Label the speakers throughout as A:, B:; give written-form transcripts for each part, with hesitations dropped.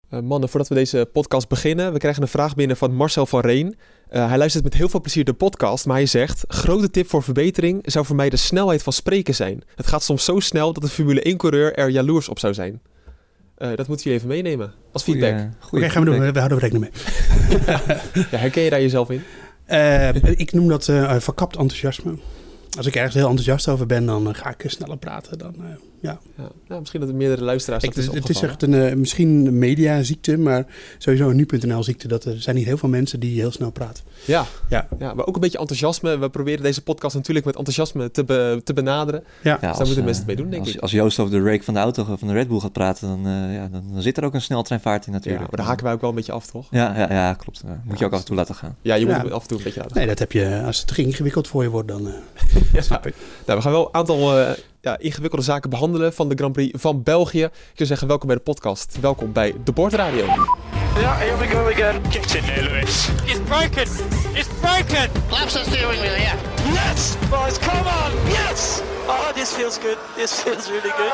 A: Mannen, voordat we deze podcast beginnen, we krijgen een vraag binnen van Marcel van Reen. Hij luistert met heel veel plezier de podcast, maar hij zegt: grote tip voor verbetering zou voor mij de snelheid van spreken zijn. Het gaat soms zo snel dat een Formule 1-coureur er jaloers op zou zijn. Dat moeten jullie even meenemen als feedback.
B: Oké, gaan we doen. We houden rekening mee.
A: Ja, herken je daar jezelf in?
B: Ik noem dat verkapt enthousiasme. Als ik ergens heel enthousiast over ben, dan ga ik sneller praten. Ja,
A: misschien dat er meerdere luisteraars dat is opgevallen.
B: Het is echt misschien een mediaziekte, maar sowieso een nu.nl-ziekte. Dat er zijn niet heel veel mensen die heel snel praten.
A: Ja, maar ook een beetje enthousiasme. We proberen deze podcast natuurlijk met enthousiasme te benaderen. Ja, dus daar moeten mensen het mee doen, denk ik.
C: Als Joost over de rake van de auto van de Red Bull gaat praten, dan zit er ook een sneltreinvaart in natuurlijk.
A: Ja, maar daar haken wij ook wel een beetje af, toch?
C: Ja, klopt. Moet je ook af en toe laten gaan.
A: Ja, je moet hem af en toe een beetje laten gaan.
B: Nee, dat heb je, als het ingewikkeld voor je wordt, dan snap ik.
A: Nou, we gaan wel een aantal ingewikkelde zaken behandelen van de Grand Prix van België. Ik zou zeggen, welkom bij de podcast. Welkom bij De Bord Radio.
D: Yeah, here we go again. Get in there, Lewis. It's broken. It's broken.
E: Laps the steering wheel, yeah.
D: Yes, boys, come on. Yes. Oh, this feels good. This feels really good.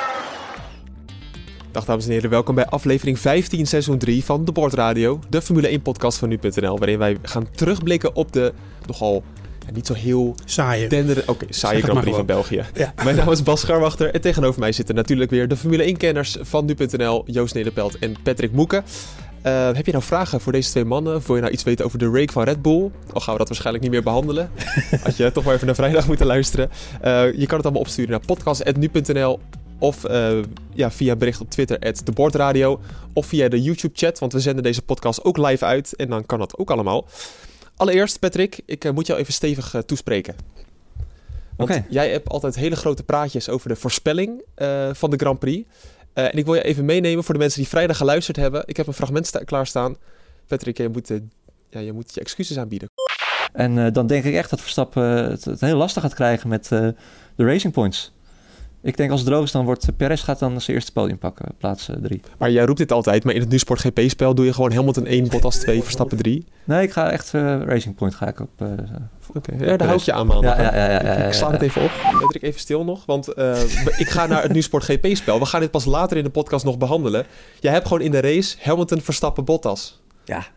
A: Dag dames en heren, welkom bij aflevering 15 seizoen 3 van De Bord Radio. De Formule 1 podcast van nu.nl, waarin wij gaan terugblikken op de nogal niet zo heel
B: saaie
A: Grand Prix van België. Ja. Mijn naam is Bas Scharwachter en tegenover mij zitten natuurlijk weer de Formule 1-kenners van nu.nl, Joost Nederpelt en Patrick Moeke. Heb je nou vragen voor deze twee mannen? Wil je nou iets weten over de rake van Red Bull? Al gaan we dat waarschijnlijk niet meer behandelen. Had je toch maar even naar vrijdag moeten luisteren. Je kan het allemaal opsturen naar podcast@nu.nl of via bericht op Twitter @debordradio of via de YouTube-chat, want we zenden deze podcast ook live uit en dan kan dat ook allemaal. Allereerst, Patrick, ik moet jou even stevig toespreken. Want jij hebt altijd hele grote praatjes over de voorspelling van de Grand Prix. En ik wil je even meenemen voor de mensen die vrijdag geluisterd hebben. Ik heb een fragment klaarstaan. Patrick, je moet je excuses aanbieden.
C: En dan denk ik echt dat Verstappen het heel lastig gaat krijgen met de Racing Points. Ik denk als het droog is, dan wordt Perez gaat dan zijn eerste podium pakken, plaats 3.
A: Maar jij roept dit altijd, maar in het NuSport GP-spel doe je gewoon Hamilton 1, Bottas 2, Verstappen 3.
C: Nee, ik ga echt Racing Point ga ik op.
A: Ja, daar hou ik je aan, man.
C: Ik
A: sla het even op. Patrick, even stil nog, want ik ga naar het NuSport GP-spel. We gaan dit pas later in de podcast nog behandelen. Jij hebt gewoon in de race Hamilton, Verstappen, Bottas.
C: Ja.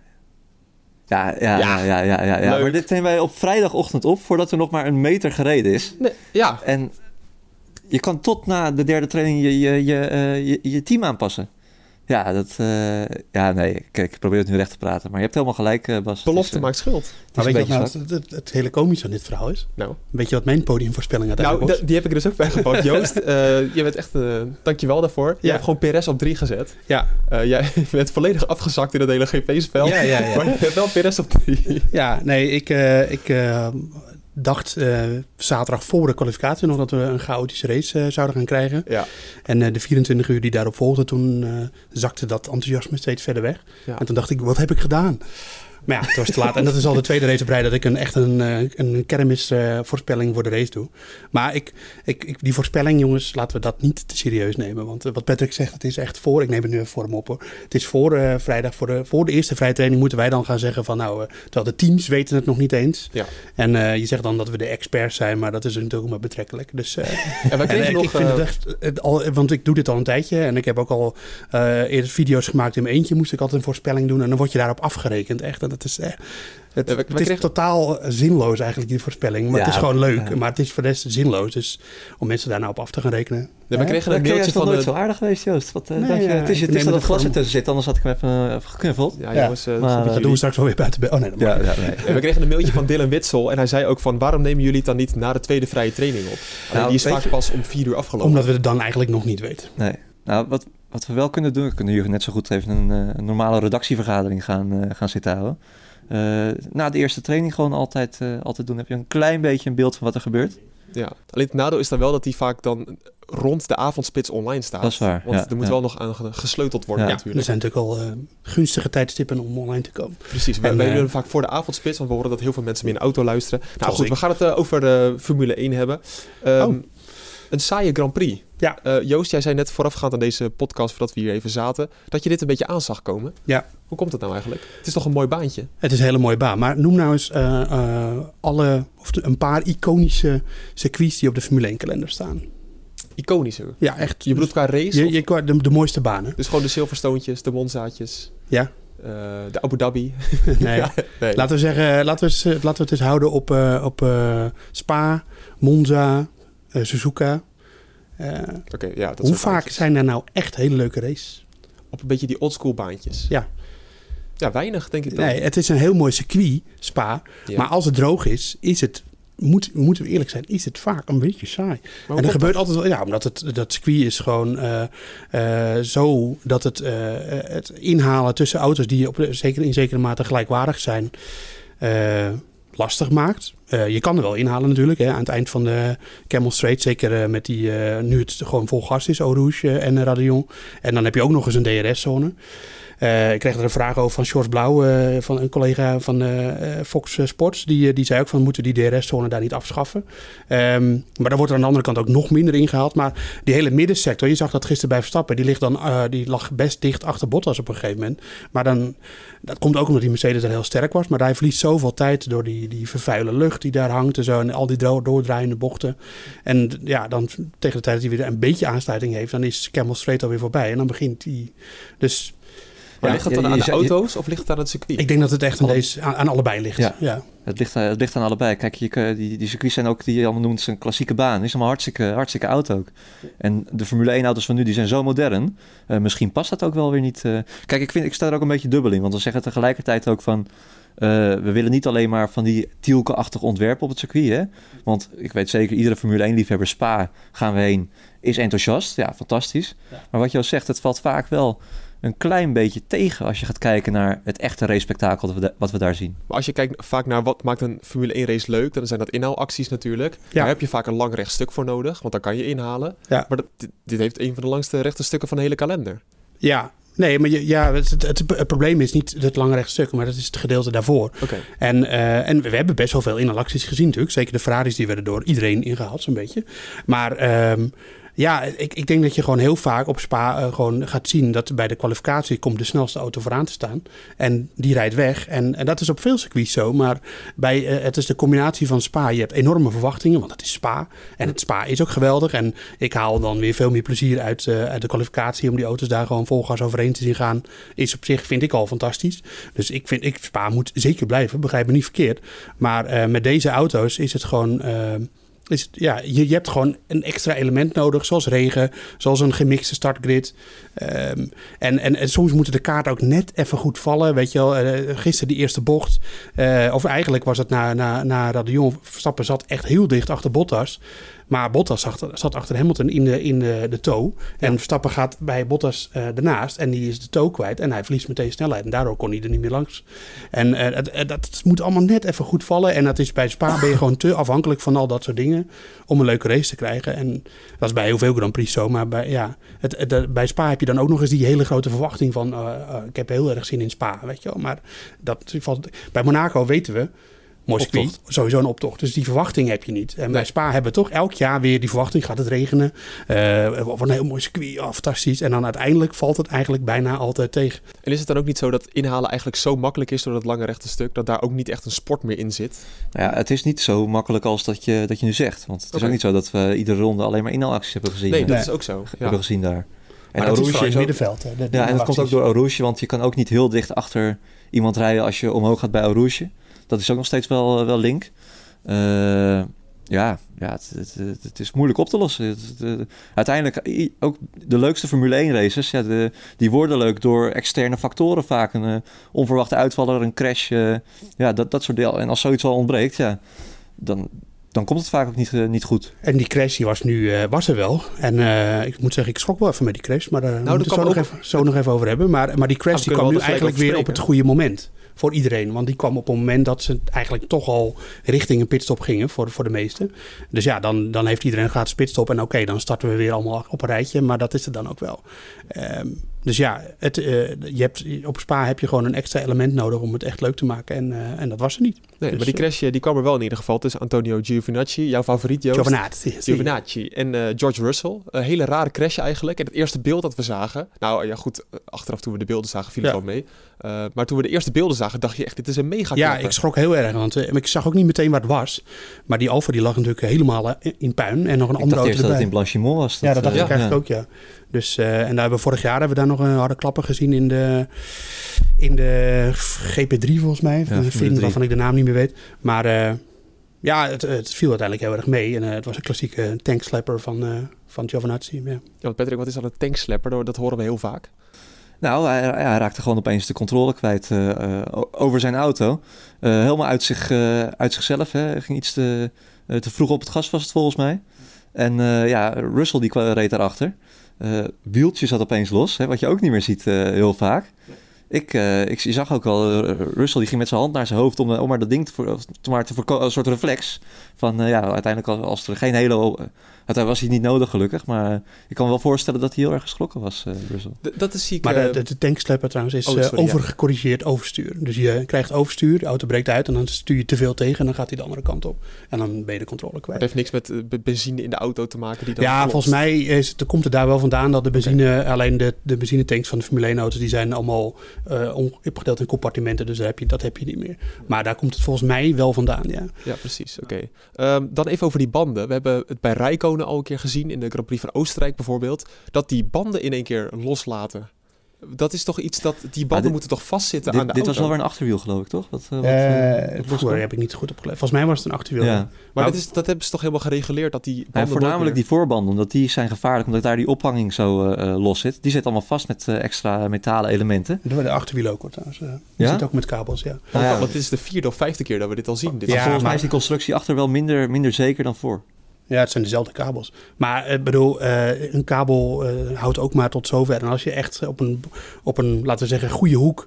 C: Maar dit nemen wij op vrijdagochtend op, voordat er nog maar een meter gereden is.
A: Nee, ja.
C: En je kan tot na de derde training je team aanpassen. Ja, ik probeer het nu recht te praten. Maar je hebt helemaal gelijk, Bas.
A: Belofte maakt schuld.
B: Maar weet je wat het hele komische aan dit verhaal is?
A: Nou.
B: Weet je wat mijn podiumvoorspelling uiteindelijk was?
A: Die heb ik er dus ook bij gepakt. Joost, je bent echt... dankjewel daarvoor. Je hebt gewoon Perez op 3 gezet. Ja. Jij bent volledig afgezakt in het hele GP-spel. Ja. Maar je hebt wel Perez op 3.
B: Ja, nee, ik dacht zaterdag voor de kwalificatie nog dat we een chaotische race zouden gaan krijgen. Ja. En de 24 uur die daarop volgden, toen zakte dat enthousiasme steeds verder weg. Ja. En toen dacht ik, wat heb ik gedaan? Maar ja, het was te laat. En dat is al de tweede race op rij dat ik een kermisvoorspelling voor de race doe. Maar die voorspelling, jongens, laten we dat niet te serieus nemen. Want wat Patrick zegt, het is echt voor... Ik neem het nu even voor hem op, hoor. Het is voor vrijdag, voor de eerste vrije training moeten wij dan gaan zeggen van... terwijl de teams weten het nog niet eens. Ja. En je zegt dan dat we de experts zijn, maar dat is natuurlijk ook maar betrekkelijk. Dus, ik vind het echt... want ik doe dit al een tijdje en ik heb ook al eerder video's gemaakt in mijn eentje. Moest ik altijd een voorspelling doen en dan word je daarop afgerekend, echt. Dat is, het is totaal zinloos eigenlijk, die voorspelling. Maar het is gewoon leuk. Maar het is voor de rest zinloos. Dus om mensen daar nou op af te gaan rekenen.
A: We kregen een mailtje van...
C: nooit zo aardig geweest, Joost. Het is dat er glas tussen zit. Anders had ik hem even geknuffeld.
B: Ja, jongens. Dat doen we straks wel weer buiten.
A: We kregen een mailtje van Dylan Witsel. En hij zei ook van... Waarom nemen jullie het dan niet na de tweede vrije training op? Die is vaak pas om 4 uur afgelopen.
B: Omdat we het dan eigenlijk nog niet weten.
C: Nee. Nou, wat we wel kunnen doen... We kunnen hier net zo goed even een normale redactievergadering gaan zitten houden. Na de eerste training gewoon altijd doen. Heb je een klein beetje een beeld van wat er gebeurt.
A: Ja, alleen het nadeel is dan wel dat die vaak dan rond de avondspits online staat.
C: Dat is waar.
A: Want er moet wel nog aan gesleuteld worden natuurlijk.
B: Er zijn natuurlijk al gunstige tijdstippen om online te komen.
A: Precies, wij doen vaak voor de avondspits, want we horen dat heel veel mensen meer in de auto luisteren. Nou goed, we gaan het over de Formule 1 hebben. Een saaie Grand Prix. Ja. Joost, jij zei net voorafgaand aan deze podcast, voordat we hier even zaten, dat je dit een beetje aan zag komen. Ja. Hoe komt het nou eigenlijk? Het is toch een mooi baantje?
B: Het is een hele mooie baan. Maar noem nou eens een paar iconische circuits die op de Formule 1 kalender staan.
A: iconischer.
B: Ja, echt.
A: Je bedoelt qua race?
B: De mooiste banen.
A: Dus gewoon de Silverstoontjes, de Monzaatjes.
B: Ja.
A: De Abu Dhabi.
B: Nee. Ja, nee. Laten we zeggen, laten we het eens houden op Spa, Monza, Suzuka. Hoe vaak baantjes. Zijn er nou echt hele leuke races?
A: Op een beetje die oldschool baantjes.
B: Ja.
A: Ja, weinig denk ik dan.
B: Nee, het is een heel mooi circuit, Spa. Ja. Maar als het droog is het... Moeten we eerlijk zijn, is het vaak een beetje saai. En er gebeurt altijd wel... Ja, omdat dat circuit is gewoon zo... dat het inhalen tussen auto's die in zekere mate gelijkwaardig zijn... lastig maakt. Je kan er wel inhalen natuurlijk. Hè, aan het eind van de Camel Straight. Zeker met die... nu het gewoon vol gas is, Eau Rouge en Radillon. En dan heb je ook nog eens een DRS-zone... ik kreeg er een vraag over van George Blauw, van een collega van Fox Sports. Die zei ook van, moeten die DRS-zone daar niet afschaffen? Maar daar wordt er aan de andere kant ook nog minder ingehaald. Maar die hele middensector, je zag dat gisteren bij Verstappen, die lag best dicht achter Bottas op een gegeven moment. Maar dat komt ook omdat die Mercedes er heel sterk was. Maar hij verliest zoveel tijd door die vervuile lucht die daar hangt en zo. En al die doordraaiende bochten. En ja, dan tegen de tijd dat hij weer een beetje aansluiting heeft, dan is Camel Straight alweer voorbij. En dan begint hij... Dus...
A: Maar ligt het dan aan de auto's of ligt het aan het circuit?
B: Ik denk dat het echt aan allebei ligt. Ja.
C: Het ligt aan allebei. Kijk, die circuits zijn ook, die je allemaal noemt, een klassieke baan. Het is allemaal hartstikke oud ook. En de Formule 1 auto's van nu, die zijn zo modern. Misschien past dat ook wel weer niet. Kijk, ik sta er ook een beetje dubbel in. Want we zeggen tegelijkertijd ook van... we willen niet alleen maar van die Tielke-achtige ontwerpen op het circuit. Hè? Want ik weet zeker, iedere Formule 1-liefhebber, Spa, gaan we heen, is enthousiast. Ja, fantastisch. Ja. Maar wat je al zegt, het valt vaak wel... een klein beetje tegen als je gaat kijken naar het echte race-spektakel wat we daar zien. Maar
A: als je kijkt vaak naar wat maakt een Formule 1 race leuk, dan zijn dat inhaalacties natuurlijk. Ja. Daar heb je vaak een lang rechtstuk voor nodig, want dan kan je inhalen. Ja. Maar dit heeft een van de langste rechte stukken van de hele kalender.
B: Ja, nee, maar het probleem is niet het lange rechtstuk, maar dat is het gedeelte daarvoor.
A: Okay.
B: En we hebben best wel veel inhaalacties gezien natuurlijk. Zeker de Ferraris, die werden door iedereen ingehaald zo'n beetje. Maar... ja, ik denk dat je gewoon heel vaak op Spa gewoon gaat zien dat bij de kwalificatie komt de snelste auto vooraan te staan. En die rijdt weg. En dat is op veel circuits zo. Maar het is de combinatie van Spa. Je hebt enorme verwachtingen, want het is Spa. En het Spa is ook geweldig. En ik haal dan weer veel meer plezier uit de kwalificatie om die auto's daar gewoon vol gas overheen te zien gaan. Is op zich, vind ik al fantastisch. Dus ik vind Spa moet zeker blijven. Begrijp me niet verkeerd. Maar met deze auto's is het gewoon... je hebt gewoon een extra element nodig, zoals regen, zoals een gemixte startgrid. En soms moeten de kaarten ook net even goed vallen. Weet je wel, gisteren die eerste bocht, of eigenlijk was het na Radillon, Verstappen zat echt heel dicht achter Bottas. Maar Bottas zat achter Hamilton in de toe. En Verstappen gaat bij Bottas ernaast. En die is de toe kwijt. En hij verliest meteen snelheid. En daardoor kon hij er niet meer langs. En dat moet allemaal net even goed vallen. En dat is bij Spa ben je gewoon te afhankelijk van al dat soort dingen. Om een leuke race te krijgen. En dat is bij heel veel Grand Prix zo. Maar bij Spa heb je dan ook nog eens die hele grote verwachting van... ik heb heel erg zin in Spa, weet je wel. Maar bij Monaco weten we... Mooi circuit, sowieso een optocht. Dus die verwachting heb je niet. En bij Spa hebben we toch elk jaar weer die verwachting. Gaat het regenen? Wat een heel mooi circuit. Oh, fantastisch. En dan uiteindelijk valt het eigenlijk bijna altijd tegen.
A: En is het dan ook niet zo dat inhalen eigenlijk zo makkelijk is door dat lange rechte stuk, dat daar ook niet echt een sport meer in zit?
C: Ja, het is niet zo makkelijk als dat je nu zegt. Want het is ook niet zo dat we iedere ronde alleen maar inhaalacties hebben gezien.
A: Nee, dat is ook zo.
C: Hebben gezien daar.
B: En dat is in het middenveld. En
C: dat komt ook door Eau Rouge, want je kan ook niet heel dicht achter iemand rijden als je omhoog gaat bij Eau Rouge. Dat is ook nog steeds wel link. Het is moeilijk op te lossen. Uiteindelijk, ook de leukste Formule 1 races, die worden leuk door externe factoren vaak. Een onverwachte uitvaller, een crash, dat soort deel. En als zoiets al ontbreekt, dan komt het vaak ook niet goed.
B: En die crash die was er wel. En ik moet zeggen, ik schrok wel even met die crash. Maar daar moeten we het zo nog even over hebben. Maar die crash die kwam nu eigenlijk weer op het goede moment. Voor iedereen. Want die kwam op een moment dat ze eigenlijk toch al richting een pitstop gingen voor de meesten. Dus ja, dan heeft iedereen een gratis pitstop. En oké, dan starten we weer allemaal op een rijtje. Maar dat is het dan ook wel. Dus ja, op Spa heb je gewoon een extra element nodig om het echt leuk te maken. En dat was er niet.
A: Nee, dus, maar die crash die kwam er wel in ieder geval tussen Antonio Giovinazzi, jouw favoriet, Joost. Giovinazzi en George Russell. Een hele rare crash eigenlijk. En het eerste beeld dat we zagen... Nou ja, goed, achteraf toen we de beelden zagen viel het wel mee. Maar toen we de eerste beelden zagen, dacht je echt, dit is een mega klapper.
B: Ja, ik schrok heel erg. Want ik zag ook niet meteen waar het was. Maar die Alfa die lag natuurlijk helemaal in puin. En nog een andere auto erbij.
C: Ik dacht eerst dat het in Blanchimont was.
B: Dat dacht ik eigenlijk ook, ja. Dus, en daar vorig jaar hebben we daar nog een harde klapper gezien in de GP3 volgens mij. Een film waarvan ik de naam niet meer weet. Maar het viel uiteindelijk heel erg mee. En het was een klassieke tankslepper van Giovinazzi.
A: Ja, Patrick, wat is dan een tankslepper? Dat horen we heel vaak.
C: Nou, hij raakte gewoon opeens de controle kwijt over zijn auto. Helemaal uit zichzelf. Hè. Ging iets te vroeg op het gas was het volgens mij. En Russell die reed daarachter. Wieltje zat opeens los, hè, wat je ook niet meer ziet heel vaak. Ik zag ook al, Russell die ging met zijn hand naar zijn hoofd om maar dat ding te voorkomen, een soort reflex. Van uiteindelijk als er geen hele... Dat was hij niet nodig gelukkig, maar ik kan me wel voorstellen dat hij heel erg geschrokken was, Russell.
A: Dat is ziek.
B: Maar de tankslepper trouwens is overgecorrigeerd overstuur. Dus je krijgt overstuur, de auto breekt uit en dan stuur je te veel tegen en dan gaat hij de andere kant op. En dan ben je de controle kwijt.
A: Het heeft niks met benzine in de auto te maken die dan klopt.
B: Volgens mij komt het daar wel vandaan dat de benzine, alleen de benzinetanks van de Formule 1 auto's, die zijn allemaal opgedeeld in compartimenten, dus dat heb je niet meer. Maar daar komt het volgens mij wel vandaan, ja.
A: Ja, precies. Oké. Dan even over die banden. We hebben het bij Räikkönen al een keer gezien, in de Grand Prix van Oostenrijk bijvoorbeeld, dat die banden in één keer loslaten. Dat is toch iets dat... Die banden moeten toch vastzitten aan de auto?
C: Dit was wel weer een achterwiel, geloof ik, toch?
B: Daar heb ik niet goed op gelet. Volgens mij was het een achterwiel. Ja.
A: Maar dat hebben ze toch helemaal gereguleerd, dat die banden...
C: voornamelijk die voorbanden, omdat die zijn gevaarlijk, omdat daar die ophanging zo los zit. Die zit allemaal vast met extra metalen elementen.
B: Dat de achterwiel ook, hoor, trouwens. Die zit ook met kabels, ja.
A: Want dit is de 4e of 5e keer dat we dit al zien.
C: Volgens mij is die constructie achter wel minder zeker dan voor.
B: Ja, het zijn dezelfde kabels. Maar ik bedoel, een kabel houdt ook maar tot zover. En als je echt op een laten we zeggen, goede hoek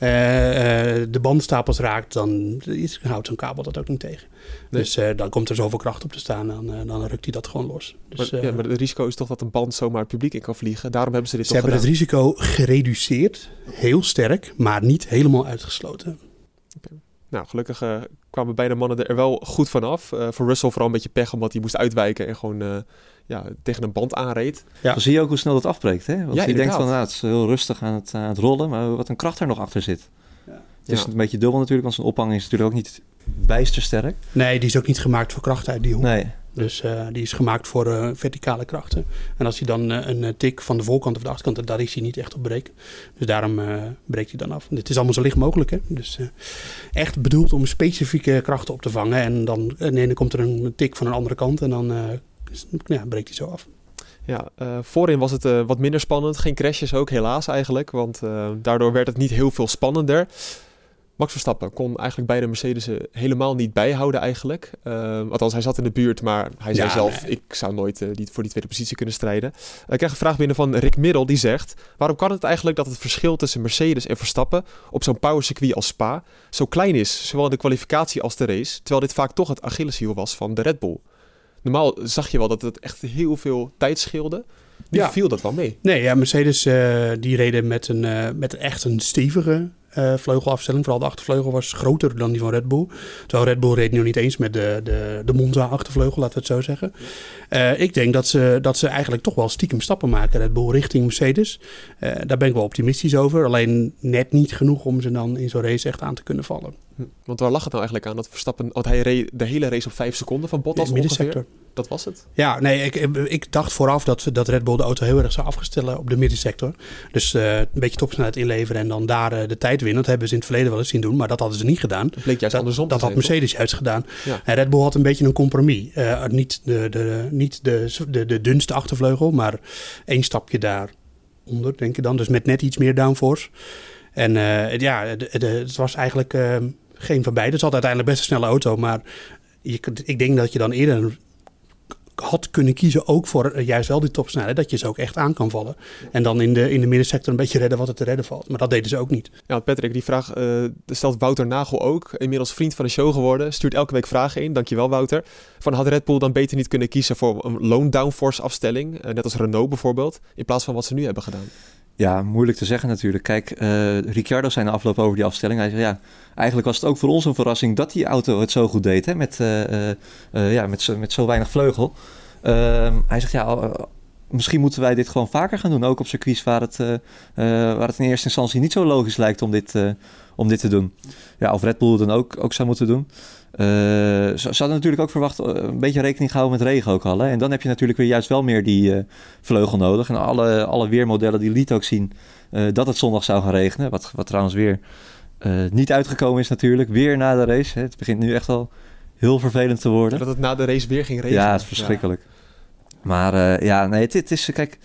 B: de bandstapels raakt, dan houdt zo'n kabel dat ook niet tegen. Nee. Dus dan komt er zoveel kracht op te staan en dan rukt hij dat gewoon los. Dus,
A: maar het risico is toch dat een band zomaar het publiek in kan vliegen. Daarom hebben ze dit toch gedaan.
B: Ze hebben het risico gereduceerd, heel sterk, maar niet helemaal uitgesloten.
A: Okay. Nou, gelukkig kwamen beide mannen er wel goed vanaf. Voor Russell vooral een beetje pech, omdat hij moest uitwijken en gewoon tegen een band aanreed.
C: Ja. Dan zie je ook hoe snel dat afbreekt. Hè? Want je denkt van, het is heel rustig aan het rollen, maar wat een kracht er nog achter zit. Ja. Het is een beetje dubbel natuurlijk, want zijn ophanging is natuurlijk ook niet bijster sterk.
B: Nee, die is ook niet gemaakt voor kracht uit die hoek.
C: Nee.
B: Dus die is gemaakt voor verticale krachten. En als hij dan een tik van de voorkant of de achterkant, daar is hij niet echt op breken. Dus daarom breekt hij dan af. En dit is allemaal zo licht mogelijk. Hè? Dus echt bedoeld om specifieke krachten op te vangen. En dan komt er een tik van een andere kant en dan breekt hij zo af.
A: Ja, voorin was het wat minder spannend. Geen crashes ook, helaas eigenlijk. Want daardoor werd het niet heel veel spannender. Max Verstappen kon eigenlijk beide Mercedes'en helemaal niet bijhouden eigenlijk. Althans, hij zat in de buurt, maar hij zei zelf... Nee. Ik zou nooit voor die tweede positie kunnen strijden. Ik krijg een vraag binnen van Rick Middel, die zegt... Waarom kan het eigenlijk dat het verschil tussen Mercedes en Verstappen... op zo'n powercircuit als Spa zo klein is... zowel in de kwalificatie als de race... terwijl dit vaak toch het Achilleshiel was van de Red Bull? Normaal zag je wel dat het echt heel veel tijd scheelde... Nu viel dat wel mee.
B: Nee, ja, Mercedes die reden met echt een stevige vleugelafstelling. Vooral de achtervleugel was groter dan die van Red Bull. Terwijl Red Bull reed nu niet eens met de Monza achtervleugel, laten we het zo zeggen. Ik denk dat ze eigenlijk toch wel stiekem stappen maken, Red Bull, richting Mercedes. Daar ben ik wel optimistisch over. Alleen net niet genoeg om ze dan in zo'n race echt aan te kunnen vallen.
A: Want waar lag het nou eigenlijk aan dat Verstappen... Want hij reed de hele race op 5 seconden van Bottas ongeveer. Dat was het?
B: Ja, nee, ik dacht vooraf dat Red Bull de auto heel erg zou afstellen op de middensector. Dus een beetje topsnelheid inleveren en dan daar de tijd winnen. Dat hebben ze in het verleden wel eens zien doen, maar dat hadden ze niet gedaan.
A: Dat bleek juist andersom.
B: Dat had Mercedes juist gedaan. Ja. En Red Bull had een beetje een compromis. Niet de dunste achtervleugel, maar 1 stapje daaronder, denk ik dan. Dus met net iets meer downforce. En het was eigenlijk geen van beide. Het had uiteindelijk best een snelle auto, maar ik denk dat je dan eerder had kunnen kiezen ook voor juist wel die topsnelheid, dat je ze ook echt aan kan vallen. En dan in de middensector een beetje redden wat er te redden valt. Maar dat deden ze ook niet.
A: Ja, Patrick, die vraag stelt Wouter Nagel ook. Inmiddels vriend van de show geworden. Stuurt elke week vragen in. Dankjewel, Wouter. Had Red Bull dan beter niet kunnen kiezen voor een low downforce afstelling? Net als Renault bijvoorbeeld. In plaats van wat ze nu hebben gedaan?
C: Ja, moeilijk te zeggen natuurlijk. Kijk, Ricciardo zei na afloop over die afstelling. Hij zei, ja, eigenlijk was het ook voor ons een verrassing dat die auto het zo goed deed. Hè? Met zo weinig vleugel. Hij zegt, misschien moeten wij dit gewoon vaker gaan doen. Ook op circuits waar het in eerste instantie niet zo logisch lijkt om dit te doen. Ja, of Red Bull dan ook zou moeten doen. Ze hadden natuurlijk ook verwacht een beetje rekening gehouden met regen ook al. Hè? En dan heb je natuurlijk weer juist wel meer die vleugel nodig. En alle weermodellen die lieten ook zien dat het zondag zou gaan regenen. Wat trouwens weer niet uitgekomen is natuurlijk. Weer na de race. Hè? Het begint nu echt al heel vervelend te worden.
A: Dat het na de race weer ging regenen.
C: Ja, het is verschrikkelijk. Ja. Maar het is... Kijk,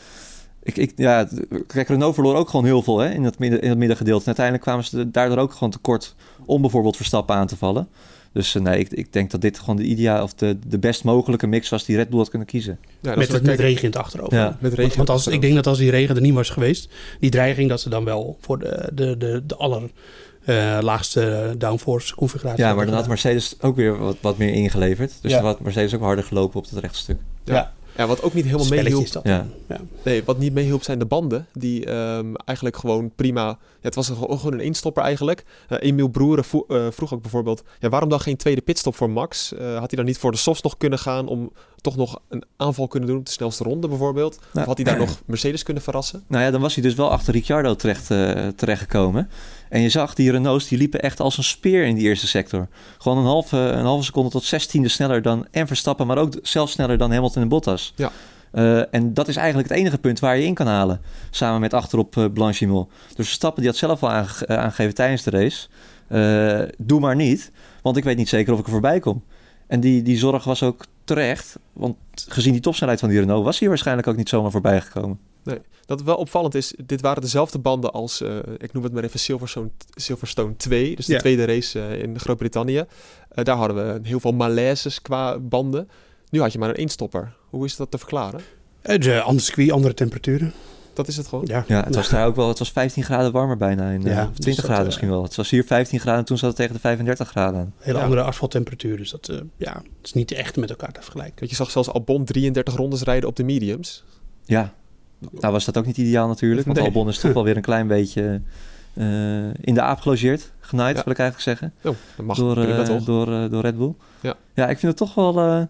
C: Renault verloor ook gewoon heel veel in het middengedeelte. En uiteindelijk kwamen ze daardoor ook gewoon tekort om bijvoorbeeld Verstappen aan te vallen. Dus ik denk dat dit gewoon de ideale of de best mogelijke mix was die Red Bull had kunnen kiezen.
B: Ja, met regen in het achterhoofd.
C: Ja.
B: Want ik denk dat als die regen er niet was geweest, die dreiging dat ze dan wel voor de allerlaagste downforce configuratie.
C: Ja, maar dan had Mercedes ook weer wat meer ingeleverd. Dus dan had Mercedes ook harder gelopen op het rechtstuk.
A: Ja, wat wat ook niet helemaal meehielp.
B: Ja.
A: Nee, wat niet meehielp zijn de bbanden. Die eigenlijk gewoon prima... Ja, het was gewoon een eenstopper eigenlijk. Emiel Broeren vroeg ook bijvoorbeeld... Ja, waarom dan geen tweede pitstop voor Max? Had hij dan niet voor de softs nog kunnen gaan... om toch nog een aanval kunnen doen op de snelste ronde bijvoorbeeld? Of had hij daar nog Mercedes kunnen verrassen?
C: Nou ja, dan was hij dus wel achter Ricciardo terechtgekomen. En je zag, die Renaults die liepen echt als een speer in die eerste sector. Gewoon een halve seconde tot 16e sneller dan en Verstappen... maar ook zelfs sneller dan Hamilton en Bottas.
A: Ja.
C: En dat is eigenlijk het enige punt waar je in kan halen. Samen met achterop Blanchimont. Dus Verstappen die had zelf al aangegeven tijdens de race. Doe maar niet, want ik weet niet zeker of ik er voorbij kom. En die zorg was ook terecht. Want gezien die topsnelheid van die Renault... was hij waarschijnlijk ook niet zomaar voorbij gekomen.
A: Nee, dat wel opvallend is... dit waren dezelfde banden als... ik noem het maar even Silverstone 2. Dus de tweede race in Groot-Brittannië. Daar hadden we heel veel malaises qua banden. Nu had je maar een eenstopper. Hoe is dat te verklaren?
B: Ander circuit, andere temperaturen.
A: Dat is het gewoon?
C: Ja, het was daar ook wel... Het was 15 graden warmer bijna. 20 graden misschien wel. Het was hier 15 graden en toen zat het tegen de 35 graden aan.
B: Hele andere asfalttemperatuur. Dus dat het is niet echt met elkaar te vergelijken.
A: Je zag zelfs Albon 33 rondes rijden op de mediums.
C: Ja. Nou was dat ook niet ideaal natuurlijk. Want Albon is toch wel weer een klein beetje in de aap gelogeerd. Genaaid, wil ik eigenlijk zeggen.
A: Oh, dat mag
C: door Red Bull. Ja, ik vind het toch wel...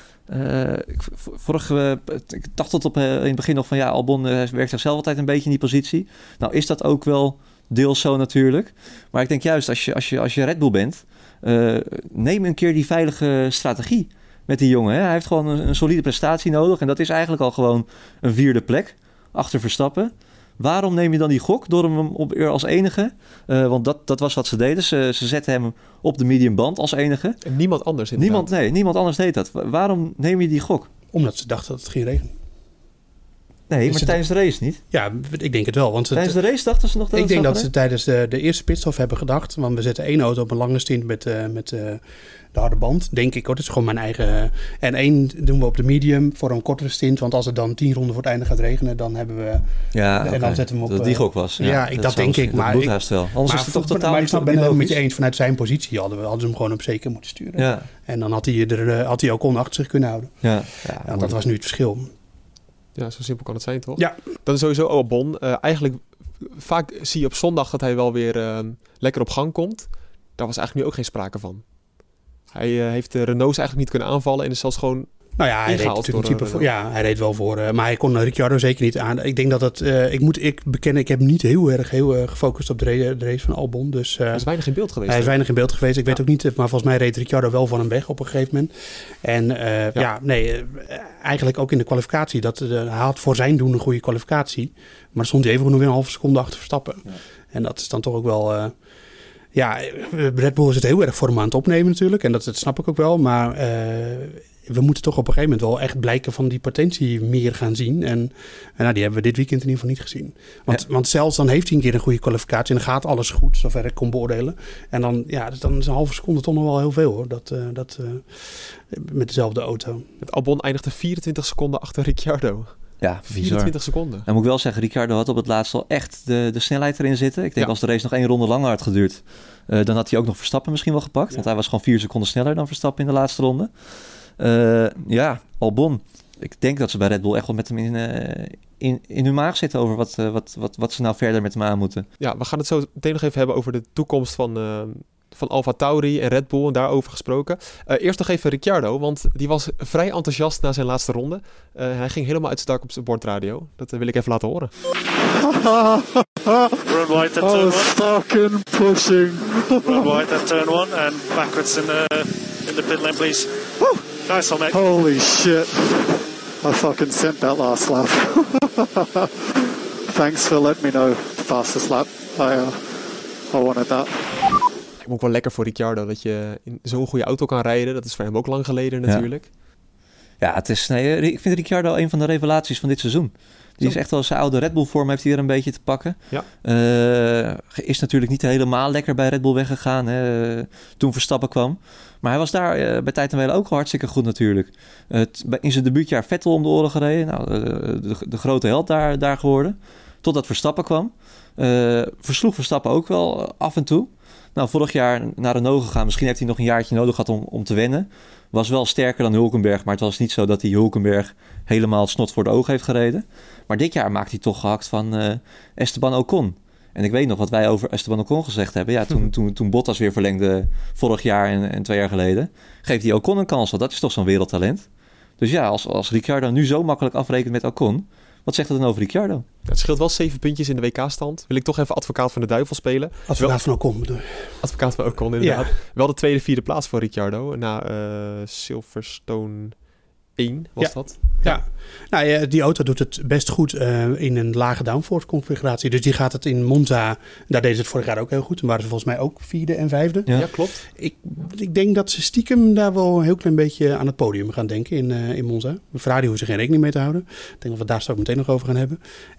C: ik dacht tot in het begin nog van Albon werkt zichzelf altijd een beetje in die positie. Nou is dat ook wel deels zo natuurlijk. Maar ik denk juist als je Red Bull bent, neem een keer die veilige strategie met die jongen. Hè? Hij heeft gewoon een solide prestatie nodig en dat is eigenlijk al gewoon een 4e plek achter Verstappen. Waarom neem je dan die gok door hem op als enige? Want dat was wat ze deden. Ze zetten hem op de medium band als enige.
A: En niemand anders
C: niemand anders deed dat. Waarom neem je die gok?
B: Omdat ze dachten dat het ging regenen.
C: Nee, maar tijdens de race niet?
B: Ja, ik denk het wel. Want
C: tijdens de race dachten ze nog dat
B: ik denk dat ze tijdens de eerste pitstop hebben gedacht. Want we zetten 1 auto op een lange stint met de harde band. Denk ik hoor. Dat is gewoon mijn eigen... En 1 doen we op de medium voor een kortere stint. Want als het dan 10 ronden voor het einde gaat regenen, dan hebben we...
C: Ja,
B: en dan zetten we hem op...
C: Dat die gok was.
B: Dat denk ik. Maar
C: moet haast wel. Anders is het toch totaal...
B: Maar ik ben het met je eens. Vanuit zijn positie hadden ze hem gewoon op zeker moeten sturen.
C: Ja.
B: En dan had hij ook achter zich kunnen houden.
C: Ja,
B: dat was nu het verschil.
A: Ja, zo simpel kan het zijn, toch?
B: Ja.
A: Dan sowieso Albon. Eigenlijk, vaak zie je op zondag dat hij wel weer lekker op gang komt. Daar was eigenlijk nu ook geen sprake van. Hij heeft de Renaults eigenlijk niet kunnen aanvallen en is zelfs gewoon
B: hij reed natuurlijk in principe hij reed wel voor. Maar hij kon Ricciardo zeker niet aan. Ik denk dat het... ik bekennen, ik heb niet heel erg gefocust op de race van Albon. Dus,
A: hij is weinig in beeld geweest.
B: Hij is weinig in beeld geweest. Ik weet ook niet, maar volgens mij reed Ricciardo wel van hem weg op een gegeven moment. En eigenlijk ook in de kwalificatie. Hij had voor zijn doen een goede kwalificatie. Maar stond hij even nog weer een halve seconde achter Verstappen. Ja. En dat is dan toch ook wel... Red Bull is het heel erg voor hem aan het opnemen natuurlijk. En dat snap ik ook wel. Maar we moeten toch op een gegeven moment wel echt blijken van die potentie meer gaan zien. En die hebben we dit weekend in ieder geval niet gezien. Want zelfs dan heeft hij een keer een goede kwalificatie. En dan gaat alles goed, zover ik kon beoordelen. En dan is een halve seconde toch nog wel heel veel hoor. Dat met dezelfde auto.
A: Het Albon eindigde 24 seconden achter Ricciardo.
C: Ja,
A: 24 seconden.
C: Dan moet ik wel zeggen, Ricciardo had op het laatst wel echt de snelheid erin zitten. Ik denk als de race nog 1 ronde langer had geduurd, dan had hij ook nog Verstappen misschien wel gepakt. Want hij was gewoon 4 seconden sneller dan Verstappen in de laatste ronde. Albon. ik denk dat ze bij Red Bull echt wel met hem in hun maag zitten over wat ze nou verder met hem aan moeten.
A: Ja, we gaan het zo meteen nog even hebben over de toekomst van AlphaTauri en Red Bull en daarover gesproken. Eerst nog even Ricciardo, want die was vrij enthousiast na zijn laatste ronde. Hij ging helemaal uit zijn dak op zijn bordradio. Dat wil ik even laten horen.
D: Run wide at turn 1.
E: Fucking pushing.
D: Run wide at turn 1 and backwards in the pit lane, please. Woo! Nice one, mate.
E: Holy shit. I fucking sent that last lap. Thanks for letting me know the fastest lap. I wanted that.
A: Ik moet ook wel lekker voor Ricciardo dat je in zo'n goede auto kan rijden. Dat is voor hem ook lang geleden natuurlijk.
C: Ja, ik vind Ricciardo een van de revelaties van dit seizoen. Die is echt wel zijn oude Red Bull vorm heeft hij weer een beetje te pakken.
A: Ja.
C: Is natuurlijk niet helemaal lekker bij Red Bull weggegaan toen Verstappen kwam. Maar hij was daar bij tijd en wijle ook hartstikke goed natuurlijk. In zijn debuutjaar Vettel om de oren gereden. Nou, de grote held daar geworden. Totdat Verstappen kwam. Versloeg Verstappen ook wel af en toe. Nou, vorig jaar naar Renault gegaan. Misschien heeft hij nog een jaartje nodig gehad om te wennen. Was wel sterker dan Hülkenberg. Maar het was niet zo dat hij Hülkenberg helemaal snot voor de ogen heeft gereden. Maar dit jaar maakt hij toch gehakt van Esteban Ocon. En ik weet nog wat wij over Esteban Ocon gezegd hebben. Ja, toen Bottas weer verlengde vorig jaar en 2 jaar geleden. Geeft hij Ocon een kans, want dat is toch zo'n wereldtalent. Dus ja, als Ricciardo nu zo makkelijk afrekent met Ocon... Wat zegt dat dan over Ricciardo?
A: Het scheelt wel 7 puntjes in de WK-stand. Wil ik toch even advocaat van de duivel spelen.
B: Advocaat van Ocon bedoel je?
A: Advocaat van Ocon, inderdaad. Ja. Wel de tweede, 4e plaats voor Ricciardo. Na Silverstone 1 was dat.
B: Ja. Nou ja, die auto doet het best goed in een lage downforce configuratie. Dus die gaat het in Monza, daar deed het vorig jaar ook heel goed. Toen waren ze volgens mij ook 4e en 5e.
A: Ja, klopt.
B: Ik denk dat ze stiekem daar wel een heel klein beetje aan het podium gaan denken in Monza. Ferrari hoeven ze geen rekening mee te houden. Ik denk dat we het daar straks meteen nog over gaan hebben.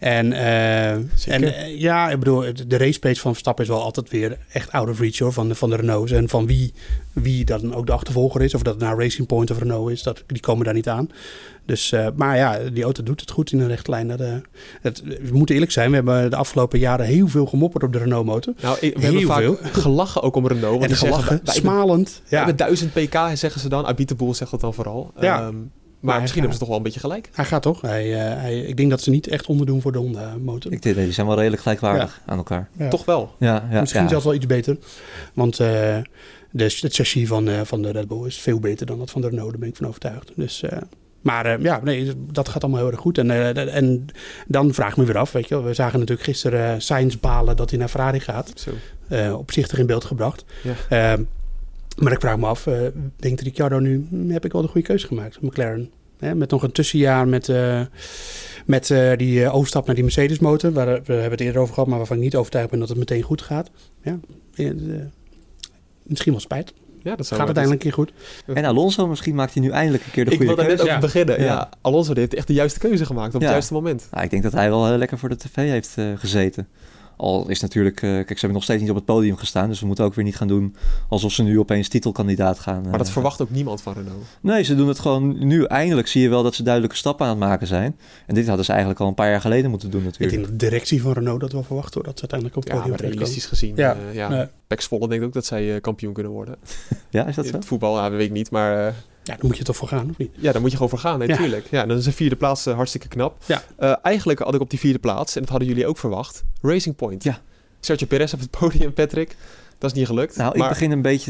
B: Ja, ik bedoel, de race pace van Verstappen is wel altijd weer echt out of reach hoor, van de Renaults. En van wie dan ook de achtervolger is, of dat het nou Racing Point of Renault is, die komen daar niet aan. Dus, maar ja, die auto doet het goed in een rechte lijn. We moeten eerlijk zijn, we hebben de afgelopen jaren heel veel gemopperd op de Renault-motor.
A: Nou, we hebben vaak gelachen ook om Renault. Want
B: en gelachen, smalend.
A: We hebben 1000 pk, zeggen ze dan. Abit de Boel zegt dat dan vooral.
B: Ja.
A: Maar misschien hebben ze toch wel een beetje gelijk.
B: Hij gaat toch. Ik denk dat ze niet echt onderdoen voor de Honda-motor.
C: Ik denk, die zijn wel redelijk gelijkwaardig aan elkaar.
A: Ja. Toch wel.
C: Ja,
B: misschien zelfs wel iets beter. Want het chassis van de Red Bull is veel beter dan dat van de Renault. Daar ben ik van overtuigd. Dus... Maar dat gaat allemaal heel erg goed. En dan vraag ik me weer af, weet je wel. We zagen natuurlijk gisteren Sainz balen dat hij naar Ferrari gaat. Opzichtig in beeld gebracht. Ja. Maar ik vraag me af, denkt Ricciardo nu, heb ik wel de goede keuze gemaakt, McLaren? Met nog een tussenjaar met die overstap naar die Mercedes motor. We hebben het eerder over gehad, maar waarvan ik niet overtuigd ben dat het meteen goed gaat. Ja, misschien wel spijt.
A: Ja, dat
B: gaat uiteindelijk een keer goed.
C: En Alonso, misschien maakt hij nu eindelijk een keer de goede keuze.
A: Ik wilde net over beginnen. Ja, Alonso heeft echt de juiste keuze gemaakt op het juiste moment.
C: Nou, ik denk dat hij wel heel lekker voor de tv heeft gezeten. Al is natuurlijk... kijk, ze hebben nog steeds niet op het podium gestaan. Dus we moeten ook weer niet gaan doen alsof ze nu opeens titelkandidaat gaan.
A: Maar dat verwacht ook niemand van Renault.
C: Nee, ze doen het gewoon nu. Eindelijk zie je wel dat ze duidelijke stappen aan het maken zijn. En dit hadden ze eigenlijk al een paar jaar geleden moeten doen natuurlijk.
B: Ik denk dat de directie van Renault dat wel verwacht hoor. Dat ze uiteindelijk op het podium terechtkomen.
A: Realistisch gezien. Pax Volle denkt ook dat zij kampioen kunnen worden.
C: Ja, is dat zo?
A: Het voetbal, dat weet ik niet, maar...
B: Ja, dan moet je toch voor gaan, of niet?
A: Ja, daar moet je gewoon voor gaan, natuurlijk. Ja, dan is een 4e plaats hartstikke knap.
B: Ja.
A: Eigenlijk had ik op die 4e plaats, en dat hadden jullie ook verwacht, Racing Point.
C: Ja.
A: Sergio Perez op het podium, Patrick. Dat is niet gelukt.
C: Nou, ik begin een beetje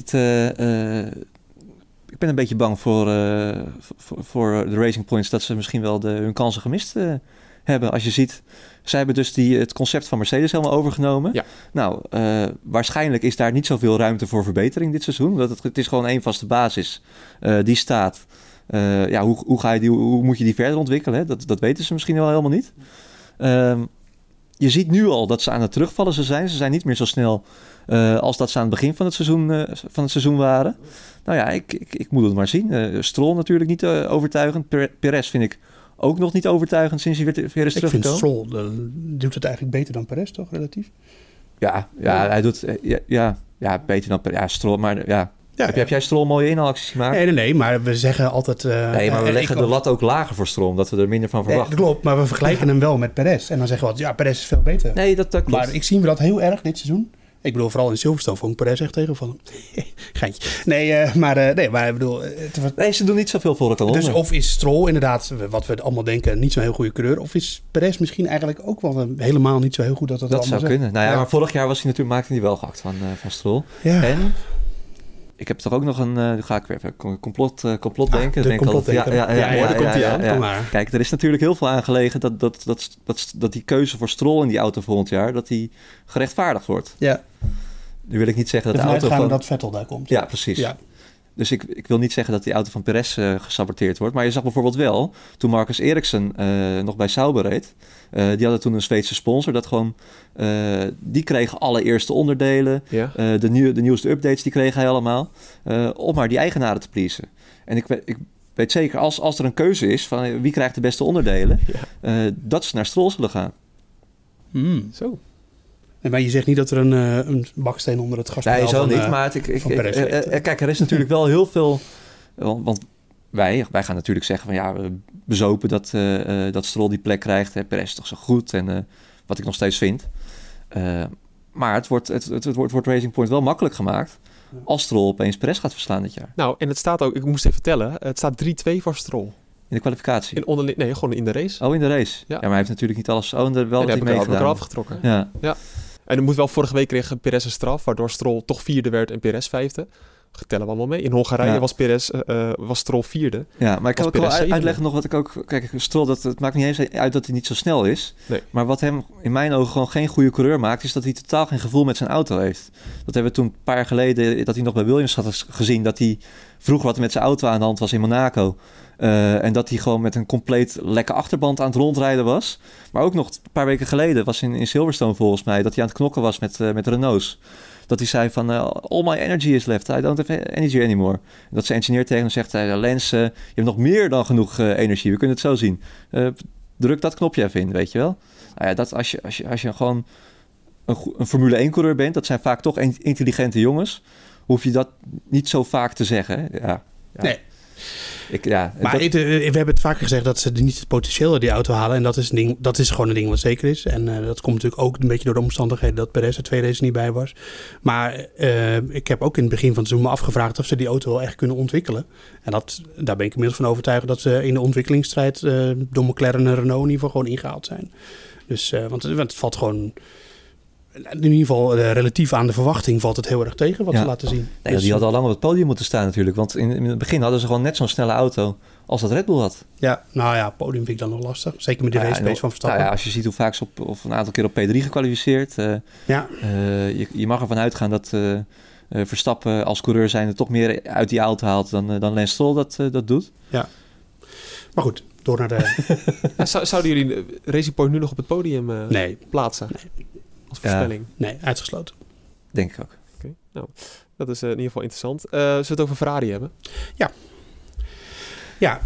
C: ik ben een beetje bang voor de Racing Points dat ze misschien wel hun kansen gemist hebben. Als je ziet, zij hebben dus het concept van Mercedes helemaal overgenomen. Ja. Nou, waarschijnlijk is daar niet zoveel ruimte voor verbetering dit seizoen. Want het is gewoon één vaste basis. Die staat. Hoe moet je die verder ontwikkelen? Hè? Dat weten ze misschien wel helemaal niet. Je ziet nu al dat ze aan het terugvallen zijn. Ze zijn niet meer zo snel als dat ze aan het begin van het seizoen waren. Nou ja, ik moet het maar zien. Stroll natuurlijk niet overtuigend. Perez vind ik ook nog niet overtuigend sinds hij weer is teruggekomen.
B: Ik vind Stroll doet het eigenlijk beter dan Perez, toch? Relatief?
C: Ja, hij doet... beter dan Perez. Ja, Stroll, maar ja... Heb jij Stroll mooie inhaalacties gemaakt?
B: Nee, maar we zeggen altijd...
C: maar we leggen de lat ook lager voor Stroll, omdat we er minder van verwachten.
B: Klopt, maar we vergelijken hem wel met Perez. En dan zeggen we altijd, Perez is veel beter.
C: Nee, dat klopt.
B: Maar ik zie me dat heel erg dit seizoen. Ik bedoel, vooral in Silverstone vond ik Perez echt tegenvallen. Geintje. Maar ik bedoel...
C: Nee, ze doen niet zoveel voor elkaar.
B: Dus of is Stroll inderdaad, wat we allemaal denken, niet zo'n heel goede coureur. Of is Perez misschien eigenlijk ook wel helemaal niet zo heel goed dat
C: zou kunnen. Nou ja, maar vorig jaar maakte hij wel gehakt van Stroll. Ja. En ik heb toch ook nog ga ik weer even complot denken.
B: Daar komt hij aan.
C: Ja. Kijk, er is natuurlijk heel veel aan gelegen dat die keuze voor Stroll in die auto volgend jaar, dat die gerechtvaardigd wordt.
B: Ja.
C: Nu wil ik niet zeggen dat de auto van...
B: dat Vettel daar komt.
C: Ja, precies. Ja. Dus ik wil niet zeggen dat die auto van Perez gesaboteerd wordt. Maar je zag bijvoorbeeld wel, toen Marcus Ericsson nog bij Sauber reed. Die hadden toen een Zweedse sponsor. Dat gewoon, die kregen alle eerste onderdelen. Ja. De nieuwste updates, die kreeg hij allemaal. Om maar die eigenaren te pleasen. En ik weet zeker, als er een keuze is van wie krijgt de beste onderdelen. Ja. Dat ze naar Stroll zullen gaan.
B: Zo. Maar je zegt niet dat er een baksteen onder het gaspedaal
C: van niet, maar kijk, er is natuurlijk wel heel veel... Want wij gaan natuurlijk zeggen van we bezopen dat Stroll die plek krijgt. Perez is toch zo goed en wat ik nog steeds vind. Maar het wordt Racing Point wel makkelijk gemaakt als Stroll opeens Perez gaat verslaan dit jaar.
A: Nou, en het staat ook, ik moest even tellen, het staat 3-2 voor Stroll.
C: In de kwalificatie?
A: Gewoon in de race.
C: Oh, in de race. Ja, maar hij heeft natuurlijk niet alles... Oh, en wel
A: dat hij meegedaan. Heb ik eraf getrokken.
C: Ja.
A: En er moet wel, vorige week kreeg Perez een straf, waardoor Stroll toch 4e werd en Perez 5e. Tellen we allemaal mee. In Hongarije was Stroll 4e.
C: Ja, maar ik kan ook wel uitleggen nog wat ik ook... Kijk, Stroll, het maakt niet eens uit dat hij niet zo snel is. Nee. Maar wat hem in mijn ogen gewoon geen goede coureur maakt, is dat hij totaal geen gevoel met zijn auto heeft. Dat hebben we toen een paar jaar geleden, dat hij nog bij Williams had gezien, dat hij vroeg wat er met zijn auto aan de hand was in Monaco. En dat hij gewoon met een compleet lekke achterband aan het rondrijden was. Maar ook nog een paar weken geleden, was in Silverstone volgens mij, dat hij aan het knokken was met Renaults. Dat hij zei van, all my energy is left. I don't have energy anymore. En dat zijn engineer tegen hem zegt, Lens, je hebt nog meer dan genoeg energie. We kunnen het zo zien. Druk dat knopje even in, weet je wel. Nou ja, dat als je gewoon een Formule 1 coureur bent, dat zijn vaak toch intelligente jongens, hoef je dat niet zo vaak te zeggen. Hè? Ja.
B: Nee. We hebben het vaker gezegd dat ze niet het potentieel uit die auto halen. En dat is gewoon een ding wat zeker is. En dat komt natuurlijk ook een beetje door de omstandigheden dat Perez er 2 races niet bij was. Maar ik heb ook in het begin van het seizoen me afgevraagd of ze die auto wel echt kunnen ontwikkelen. En daar ben ik inmiddels van overtuigd dat ze in de ontwikkelingsstrijd door McLaren en Renault in ieder geval gewoon ingehaald zijn. Dus, want het valt gewoon... In ieder geval relatief aan de verwachting valt het heel erg tegen wat ze laten zien.
C: Nee, dus die hadden al lang op het podium moeten staan natuurlijk. Want in het begin hadden ze gewoon net zo'n snelle auto als dat Red Bull had.
B: Ja, nou ja, podium vind ik dan nog lastig. Zeker met de race pace van Verstappen.
C: Nou ja, als je ziet hoe vaak ze op een aantal keer op P3 gekwalificeerd. Je mag ervan uitgaan dat Verstappen als coureur zijnde toch meer uit die auto haalt dan Lance Stroll dat doet.
B: Ja, maar goed, door naar de...
A: Zouden jullie Racing Point nu nog op het podium plaatsen?
B: Nee.
A: Als voorspelling?
B: Nee, uitgesloten.
C: Denk ik ook.
A: Okay. Nou, dat is in ieder geval interessant. Zullen we het over Ferrari hebben?
B: Ja. Ja,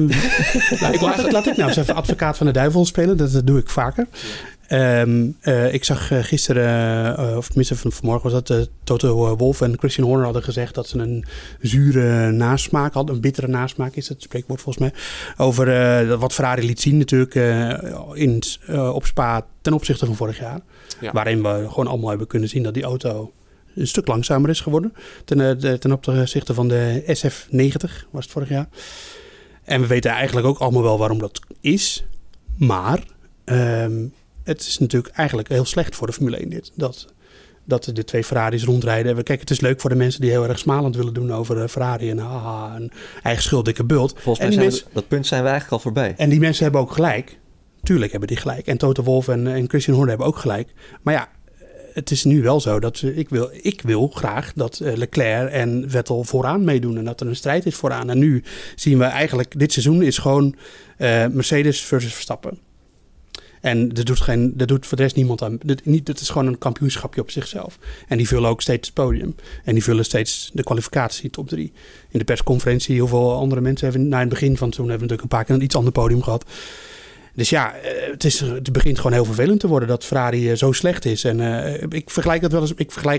B: laat ik nou eens even advocaat van de duivel spelen. Dat doe ik vaker. Ja. Ik zag gisteren, of tenminste vanmorgen was dat Toto Wolff en Christian Horner hadden gezegd dat ze een zure nasmaak hadden. Een bittere nasmaak is het spreekwoord volgens mij. Over wat Ferrari liet zien natuurlijk op Spa ten opzichte van vorig jaar. Ja. Waarin we gewoon allemaal hebben kunnen zien dat die auto een stuk langzamer is geworden. Ten opzichte van de SF90 was het vorig jaar. En we weten eigenlijk ook allemaal wel waarom dat is. Maar het is natuurlijk eigenlijk heel slecht voor de Formule 1 dit. Dat de 2 Ferraris rondrijden. Kijk, het is leuk voor de mensen die heel erg smalend willen doen over Ferrari. En een eigen schuld, dikke bult.
C: Volgens mij dat punt zijn we eigenlijk al voorbij.
B: En die mensen hebben ook gelijk. Tuurlijk hebben die gelijk. En Toto Wolff en Christian Horner hebben ook gelijk. Maar ja, het is nu wel zo dat ik wil graag dat Leclerc en Vettel vooraan meedoen. En dat er een strijd is vooraan. En nu zien we eigenlijk, dit seizoen is gewoon Mercedes versus Verstappen. En dat doet voor de rest niemand aan. Het is gewoon een kampioenschapje op zichzelf. En die vullen ook steeds het podium. En die vullen steeds de kwalificatie top 3. In de persconferentie, heel veel andere mensen hebben in het begin van het seizoen hebben we natuurlijk een paar keer een iets ander podium gehad. Dus ja, het begint gewoon heel vervelend te worden dat Ferrari zo slecht is. En ik vergelijk dat wel eens.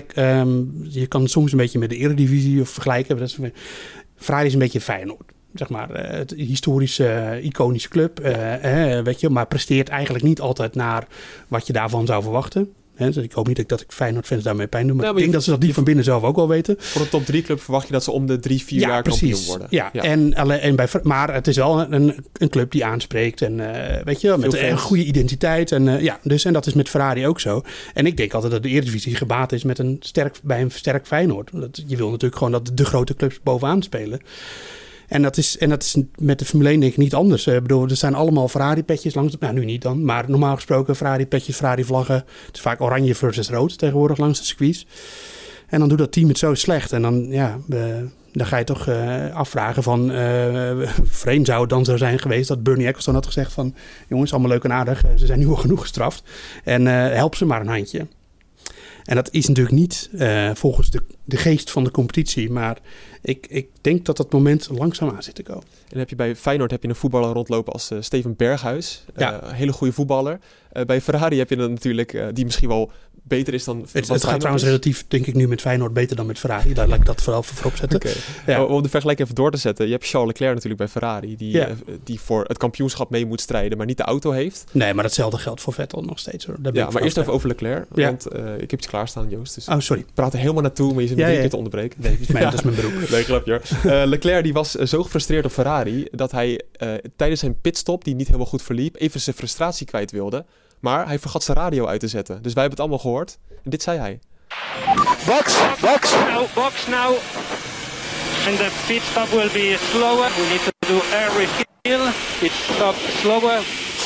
B: Je kan het soms een beetje met de Eredivisie of vergelijken. Ferrari is een beetje Feyenoord. Zeg maar, het historische, iconische club. Weet je, maar presteert eigenlijk niet altijd naar wat je daarvan zou verwachten. Dus ik hoop niet dat ik Feyenoord-fans daarmee pijn doe. Maar ik denk dat ze dat van binnen zelf ook wel weten.
A: Voor een top 3 club verwacht je dat ze om de 3-4 jaar kampioen worden.
B: Ja, precies. Maar het is wel een club die aanspreekt. En weet je, met een goede identiteit. En dat is met Ferrari ook zo. En ik denk altijd dat de Eredivisie gebaat is bij een sterk Feyenoord. Je wil natuurlijk gewoon dat de grote clubs bovenaan spelen. En dat is met de Formule 1 denk ik niet anders. Ik bedoel, er zijn allemaal Ferrari-petjes langs. Nou, nu niet dan. Maar normaal gesproken Ferrari-petjes, Ferrari-vlaggen. Het is vaak oranje versus rood tegenwoordig langs de circuits. En dan doet dat team het zo slecht. En dan ga je toch afvragen van... vreemd zou het dan zo zijn geweest dat Bernie Ecclestone had gezegd van... jongens, allemaal leuk en aardig. Ze zijn nu al genoeg gestraft. En help ze maar een handje. En dat is natuurlijk niet volgens de geest van de competitie. Maar ik denk dat moment langzaam aan zit te komen.
A: En heb je bij Feyenoord een voetballer rondlopen als Steven Berghuis. Een hele goede voetballer. Bij Ferrari heb je dan natuurlijk die misschien wel beter is dan...
B: Het gaat trouwens relatief, denk ik, nu met Feyenoord beter dan met Ferrari. Daar laat ik dat vooral voorop zetten.
A: Okay. Ja. Om de vergelijking even door te zetten. Je hebt Charles Leclerc natuurlijk bij Ferrari. Die voor het kampioenschap mee moet strijden, maar niet de auto heeft.
B: Nee, maar datzelfde geldt voor Vettel nog steeds. Hoor.
A: Maar eerst even over Leclerc. Ja. Want ik heb iets klaarstaan, Joost. Dus
B: sorry.
A: Praat er helemaal naartoe, maar je zit 3 keer te onderbreken.
B: Nee, dat is mijn beroep.
A: Nee, grapje. Leclerc die was zo gefrustreerd op Ferrari... dat hij tijdens zijn pitstop, die niet helemaal goed verliep... even zijn frustratie kwijt wilde. Maar hij vergat zijn radio uit te zetten. Dus wij hebben het allemaal gehoord. En dit zei hij.
D: Box now. And the pit stop will be slower. We need to do air refill. Pit stop slower.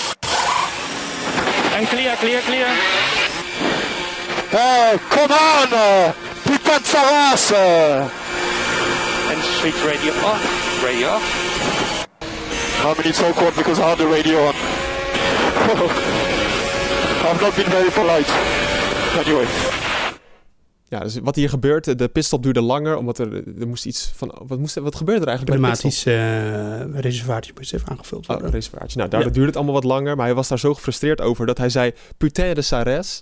D: And clear.
F: Come on! Putain de sa race!
D: And switch radio off.
F: I mean, it's awkward because I had the radio on. I've not been very polite. Anyway.
A: Ja, dus wat hier gebeurt, de pitstop duurde langer, omdat er moest iets van... Wat gebeurde er eigenlijk
B: pneumatisch reservaatje moest even aangevuld worden.
A: Reservaatje. Nou, daardoor duurde het allemaal wat langer, maar hij was daar zo gefrustreerd over dat hij zei, putain de Sarres.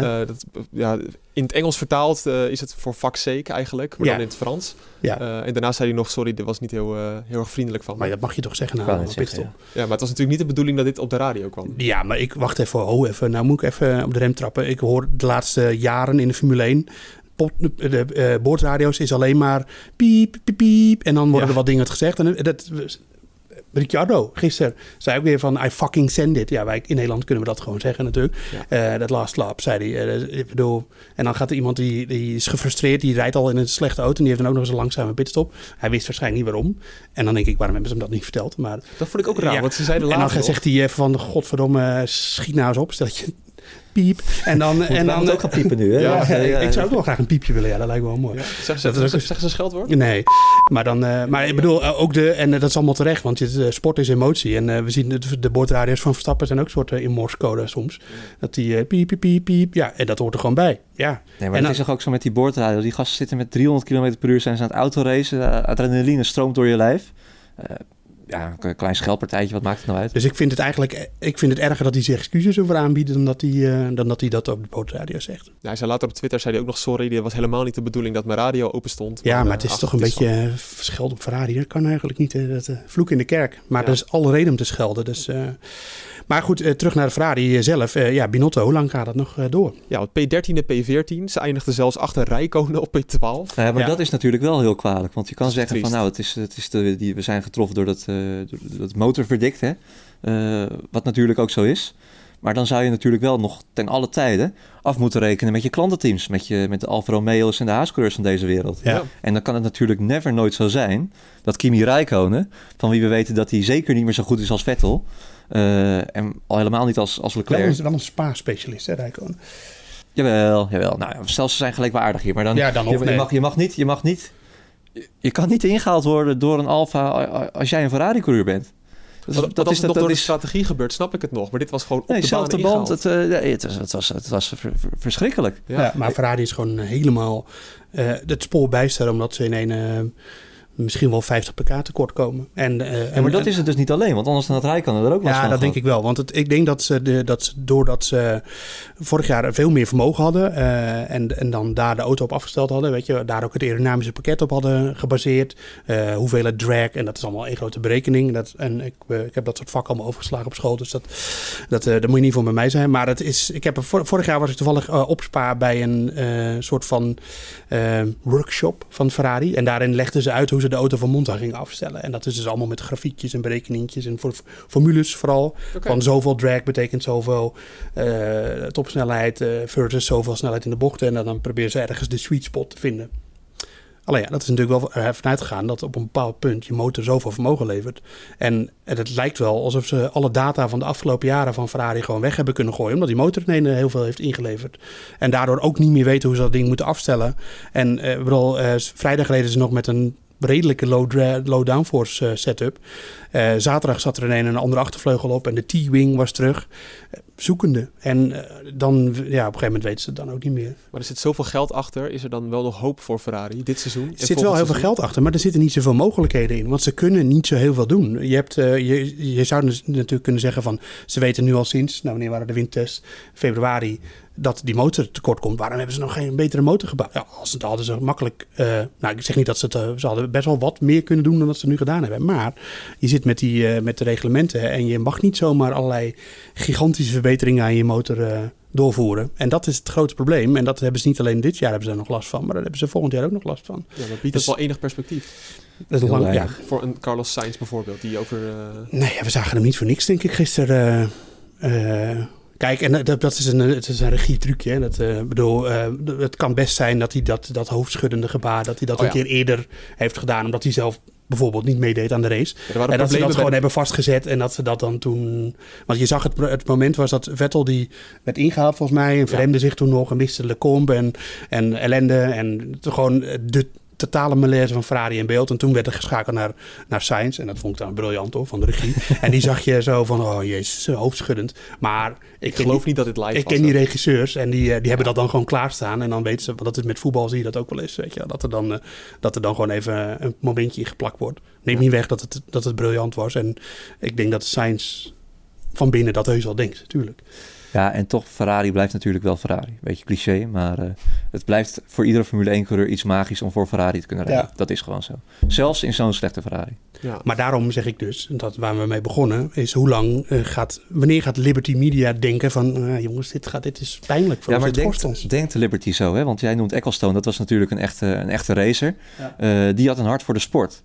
A: In het Engels vertaald is het voor fuck's sake eigenlijk, maar dan in het Frans. Ja. En daarna zei hij nog, sorry, dit was niet heel erg vriendelijk van me.
B: Maar dat mag je toch zeggen na een pitstop?
A: Ja, maar het was natuurlijk niet de bedoeling dat dit op de radio kwam.
B: Ja, maar wacht even, nou moet ik even op de rem trappen. Ik hoor de laatste jaren in de Formule 1... de boordradio's is alleen maar piep, piep, piep. En dan worden er wat dingen gezegd. En Ricciardo gisteren zei ook weer van I fucking send it. Ja, wij in Nederland kunnen we dat gewoon zeggen natuurlijk. Dat last lap, zei hij. Ik bedoel, en dan gaat er iemand die is gefrustreerd. Die rijdt al in een slechte auto. En die heeft dan ook nog eens een langzame pitstop. Hij wist waarschijnlijk niet waarom. En dan denk ik, waarom hebben ze hem dat niet verteld? Maar,
A: dat vond ik ook raar, want ze zeiden later.
B: En dan zegt hij van godverdomme, schiet nou eens op. Stel dat je piep. En dan
C: ook gaan piepen nu, hè?
B: Ja, ik zou ook wel graag een piepje willen. Ja, dat lijkt me wel mooi. Ja.
A: Zeggen ze scheldwoord?
B: Nee. Maar dan, maar ik bedoel ook en dat is allemaal terecht, want sport is emotie. En we zien de boordradio's van Verstappen zijn ook soorten in Morse-code soms. Dat die piep, piep, piep, piep. Ja, en dat hoort er gewoon bij. Ja.
C: Nee, maar het is toch ook zo met die boordradio. Die gasten zitten met 300 km per uur, zijn ze aan het autoracen. Adrenaline stroomt door je lijf. Een klein scheldpartijtje, wat maakt het nou uit?
B: Dus ik vind het erger dat hij zich excuses over aanbiedt dan dat hij dat op de boordradio zegt.
A: Ja, hij zei later op Twitter, zei hij ook nog sorry, dit was helemaal niet de bedoeling dat mijn radio open stond.
B: Ja, maar het is toch een beetje schelden op Ferrari. Dat kan eigenlijk niet, vloek in de kerk. Maar er is alle reden om te schelden, dus... Maar goed, terug naar de Ferrari zelf. Binotto, hoe lang gaat dat nog door?
A: Ja, P13 en P14. Ze eindigden zelfs achter Räikkönen op P12.
C: Ja, maar dat is natuurlijk wel heel kwalijk. Want je kan zeggen van nou, we zijn getroffen door dat motorverdict. Hè? Wat natuurlijk ook zo is. Maar dan zou je natuurlijk wel nog ten alle tijde af moeten rekenen met je klantenteams. Met de Alfa Romeo's en de Haas-coureurs van deze wereld. Ja. En dan kan het natuurlijk nooit zo zijn dat Kimi Räikkönen, van wie we weten dat hij zeker niet meer zo goed is als Vettel... en al helemaal niet als Leclerc.
B: Hij is wel een spa-specialist, hè, Räikkönen?
C: Jawel. Nou, stel ze zijn gelijkwaardig hier. Maar dan, je mag niet... Je kan niet ingehaald worden door een Alfa als jij een Ferrari-coureur bent.
A: Dat is nog door de strategie gebeurd, snap ik het nog. Maar dit was gewoon op de baan
C: ingehaald. Het was verschrikkelijk.
B: Ja, maar Ferrari is gewoon helemaal het spoor bijster, omdat ze in een... misschien wel 50 pk tekort komen.
C: Maar dat is het dus niet alleen, want anders dan het Räikkönen er ook last van.
B: Ja, dat denk ik wel. Want ik denk dat ze doordat ze vorig jaar veel meer vermogen hadden en dan daar de auto op afgesteld hadden, weet je, daar ook het aerodynamische pakket op hadden gebaseerd, hoeveelheid drag, en dat is allemaal één grote berekening. Ik heb dat soort vakken allemaal overgeslagen op school, dus dat moet je niet voor bij mij zijn. Maar vorig jaar was ik toevallig op Spa bij een soort van workshop van Ferrari. En daarin legden ze uit hoe ze de auto van Monza gingen afstellen. En dat is dus allemaal met grafiekjes en berekeningjes en formules vooral. Okay. Van zoveel drag betekent zoveel topsnelheid versus zoveel snelheid in de bochten. En dan proberen ze ergens de sweet spot te vinden. Alleen ja, dat is natuurlijk wel vanuit gegaan dat op een bepaald punt je motor zoveel vermogen levert. En het lijkt wel alsof ze alle data van de afgelopen jaren van Ferrari gewoon weg hebben kunnen gooien. Omdat die motor ineens heel veel heeft ingeleverd. En daardoor ook niet meer weten hoe ze dat ding moeten afstellen. En vrijdag reden ze nog met een redelijke low downforce setup. Zaterdag zat er een andere achtervleugel op en de T-wing was terug. Zoekende. En dan, op een gegeven moment weten ze het dan ook niet meer.
A: Maar er zit zoveel geld achter. Is er dan wel nog hoop voor Ferrari dit seizoen?
B: Er zit wel heel veel geld achter, maar er zitten niet zoveel mogelijkheden in. Want ze kunnen niet zo heel veel doen. Je zou dus natuurlijk kunnen zeggen van, ze weten nu al sinds, wanneer waren de windtests? Februari, dat die motor tekort komt. Waarom hebben ze nog geen betere motor gebouwd? Ja, dat hadden ze makkelijk. Ik zeg niet dat ze hadden best wel wat meer kunnen doen dan dat ze nu gedaan hebben. Maar je zit met de reglementen en je mag niet zomaar allerlei gigantische verbeteringen aan je motor doorvoeren. En dat is het grote probleem. En dat hebben ze niet alleen dit jaar hebben ze er nog last van, maar daar hebben ze volgend jaar ook nog last van.
A: Ja, dat biedt dus wel enig perspectief.
B: Dat is lang, ja.
A: Voor een Carlos Sainz bijvoorbeeld, die over...
B: Nee, we zagen hem niet voor niks, denk ik, gisteren. Kijk, en het is een regietrucje. Het kan best zijn dat hij dat hoofdschuddende gebaar, dat hij dat een keer eerder heeft gedaan, omdat hij zelf bijvoorbeeld niet meedeed aan de race. Ja, en dat ze dat gewoon hebben vastgezet en dat ze dat dan toen... Want je zag het moment was dat Vettel die werd ingehaald volgens mij en verremde zich toen nog en miste Lecombe en ellende en gewoon de totale malaise van Ferrari in beeld. En toen werd er geschakeld naar Sainz. En dat vond ik dan briljant hoor, van de regie. En die zag je zo van, oh jezus, hoofdschuddend. Maar
A: ik geloof niet dat dit live was.
B: Ik ken die regisseurs en die hebben dat dan gewoon klaarstaan. En dan weten ze, want dat is met voetbal zie je dat ook wel eens. Weet je, dat er dan gewoon even een momentje in geplakt wordt. Neem niet weg dat het briljant was. En ik denk dat Sainz van binnen dat heus wel denkt, natuurlijk.
C: Ja, en toch, Ferrari blijft natuurlijk wel Ferrari. Beetje cliché, maar het blijft voor iedere Formule 1-coureur iets magisch om voor Ferrari te kunnen rijden. Ja. Dat is gewoon zo. Zelfs in zo'n slechte Ferrari.
B: Ja. Maar daarom zeg ik dus, dat waar we mee begonnen, is wanneer gaat Liberty Media denken van, jongens, dit is pijnlijk voor ons. Ja, maar
C: denkt Liberty zo, hè? Want jij noemt Ecclestone, dat was natuurlijk een echte racer. Ja. Die had een hart voor de sport.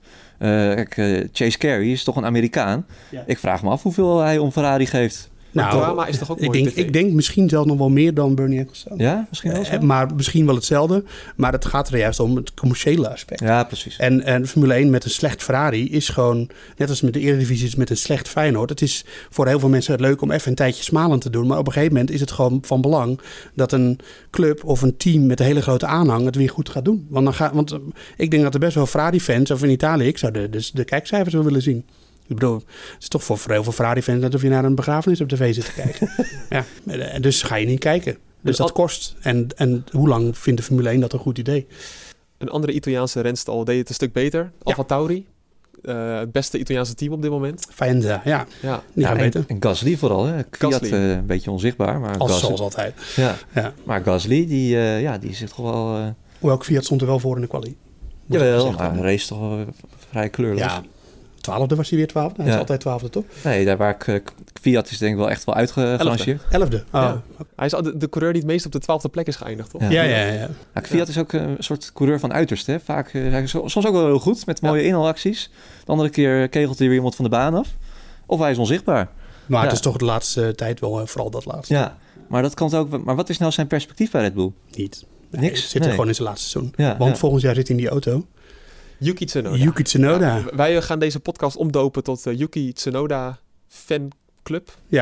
C: Chase Carey is toch een Amerikaan. Ja. Ik vraag me af hoeveel hij om Ferrari geeft.
A: Nou, drama is toch ook mooi.
B: Ik denk misschien zelfs nog wel meer dan Bernie Ecclestone.
C: Ja, misschien wel zo.
B: Maar misschien wel hetzelfde. Maar het gaat er juist om het commerciële aspect.
C: Ja, precies.
B: En Formule 1 met een slecht Ferrari is gewoon, net als met de Eredivisie met een slecht Feyenoord. Het is voor heel veel mensen het leuk om even een tijdje smalend te doen. Maar op een gegeven moment is het gewoon van belang dat een club of een team met een hele grote aanhang het weer goed gaat doen. Want ik denk dat er best wel Ferrari-fans, of in Italië, ik zou de kijkcijfers wel willen zien. Ik bedoel, het is toch voor heel veel Ferrari-fans net of je naar een begrafenis op tv zit te kijken. Ja, dus ga je niet kijken. Dus dat kost. En hoe lang vindt de Formule 1 dat een goed idee?
A: Een andere Italiaanse renstal deed het een stuk beter. AlphaTauri. Het beste Italiaanse team op dit moment.
B: Faenza, die gaan beter.
C: En Gasly vooral. Hè? Fiat een beetje onzichtbaar. Maar
B: zoals altijd.
C: Ja. Maar Gasly, die zit toch wel...
B: Hoewel Fiat stond er wel voor in de quali.
C: Jawel, maar de race toch wel vrij kleurloos.
B: Ja. 12e was hij weer 12e. Hij is altijd 12e, toch?
C: Nee, daar waar Fiat is denk ik wel echt wel uitgerangeerd.
B: 11e. Oh.
A: Ja. Hij is de coureur die het meest op de 12e plek is geëindigd, toch?
B: Ja.
C: Fiat is ook een soort coureur van uiterst. Hè? Vaak, soms ook wel heel goed met mooie inhaalacties. De andere keer kegelt hij weer iemand van de baan af. Of hij is onzichtbaar.
B: Maar het is toch de laatste tijd wel vooral dat laatste.
C: Ja, maar dat kan ook. Maar wat is nou zijn perspectief bij Red Bull?
B: Niet.
C: Niks?
B: Zit er gewoon in zijn laatste seizoen. Want volgend jaar zit hij in die auto.
A: Yuki Tsunoda. Ja, wij gaan deze podcast omdopen tot Yuki Tsunoda fanclub.
B: Ja,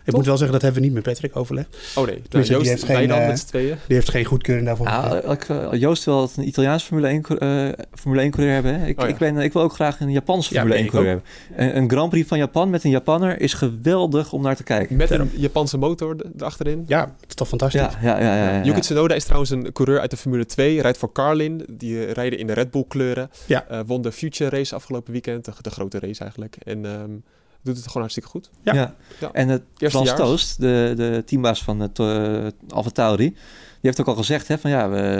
B: Ik moet wel zeggen, dat hebben we niet met Patrick overlegd.
A: Oh nee, Joost,
B: die heeft geen,
A: met z'n tweeën.
B: Die heeft geen goedkeuring daarvoor.
C: Joost wil het een Italiaans Formule 1 coureur hebben. Hè? Ik wil ook graag een Japanse Formule 1 coureur hebben. Een Grand Prix van Japan met een Japanner is geweldig om naar te kijken.
A: Met een Japanse motor erachterin.
B: Ja, het is toch fantastisch.
C: Ja.
A: Yuki Tsunoda is trouwens een coureur uit de Formule 2. Rijdt voor Carlin. Die rijden in de Red Bull kleuren. Ja. Won de Future Race afgelopen weekend. De grote race eigenlijk. En doet het gewoon hartstikke goed.
C: Ja. En het Frans Toost, de teambaas van AlphaTauri, die heeft ook al gezegd, hè, van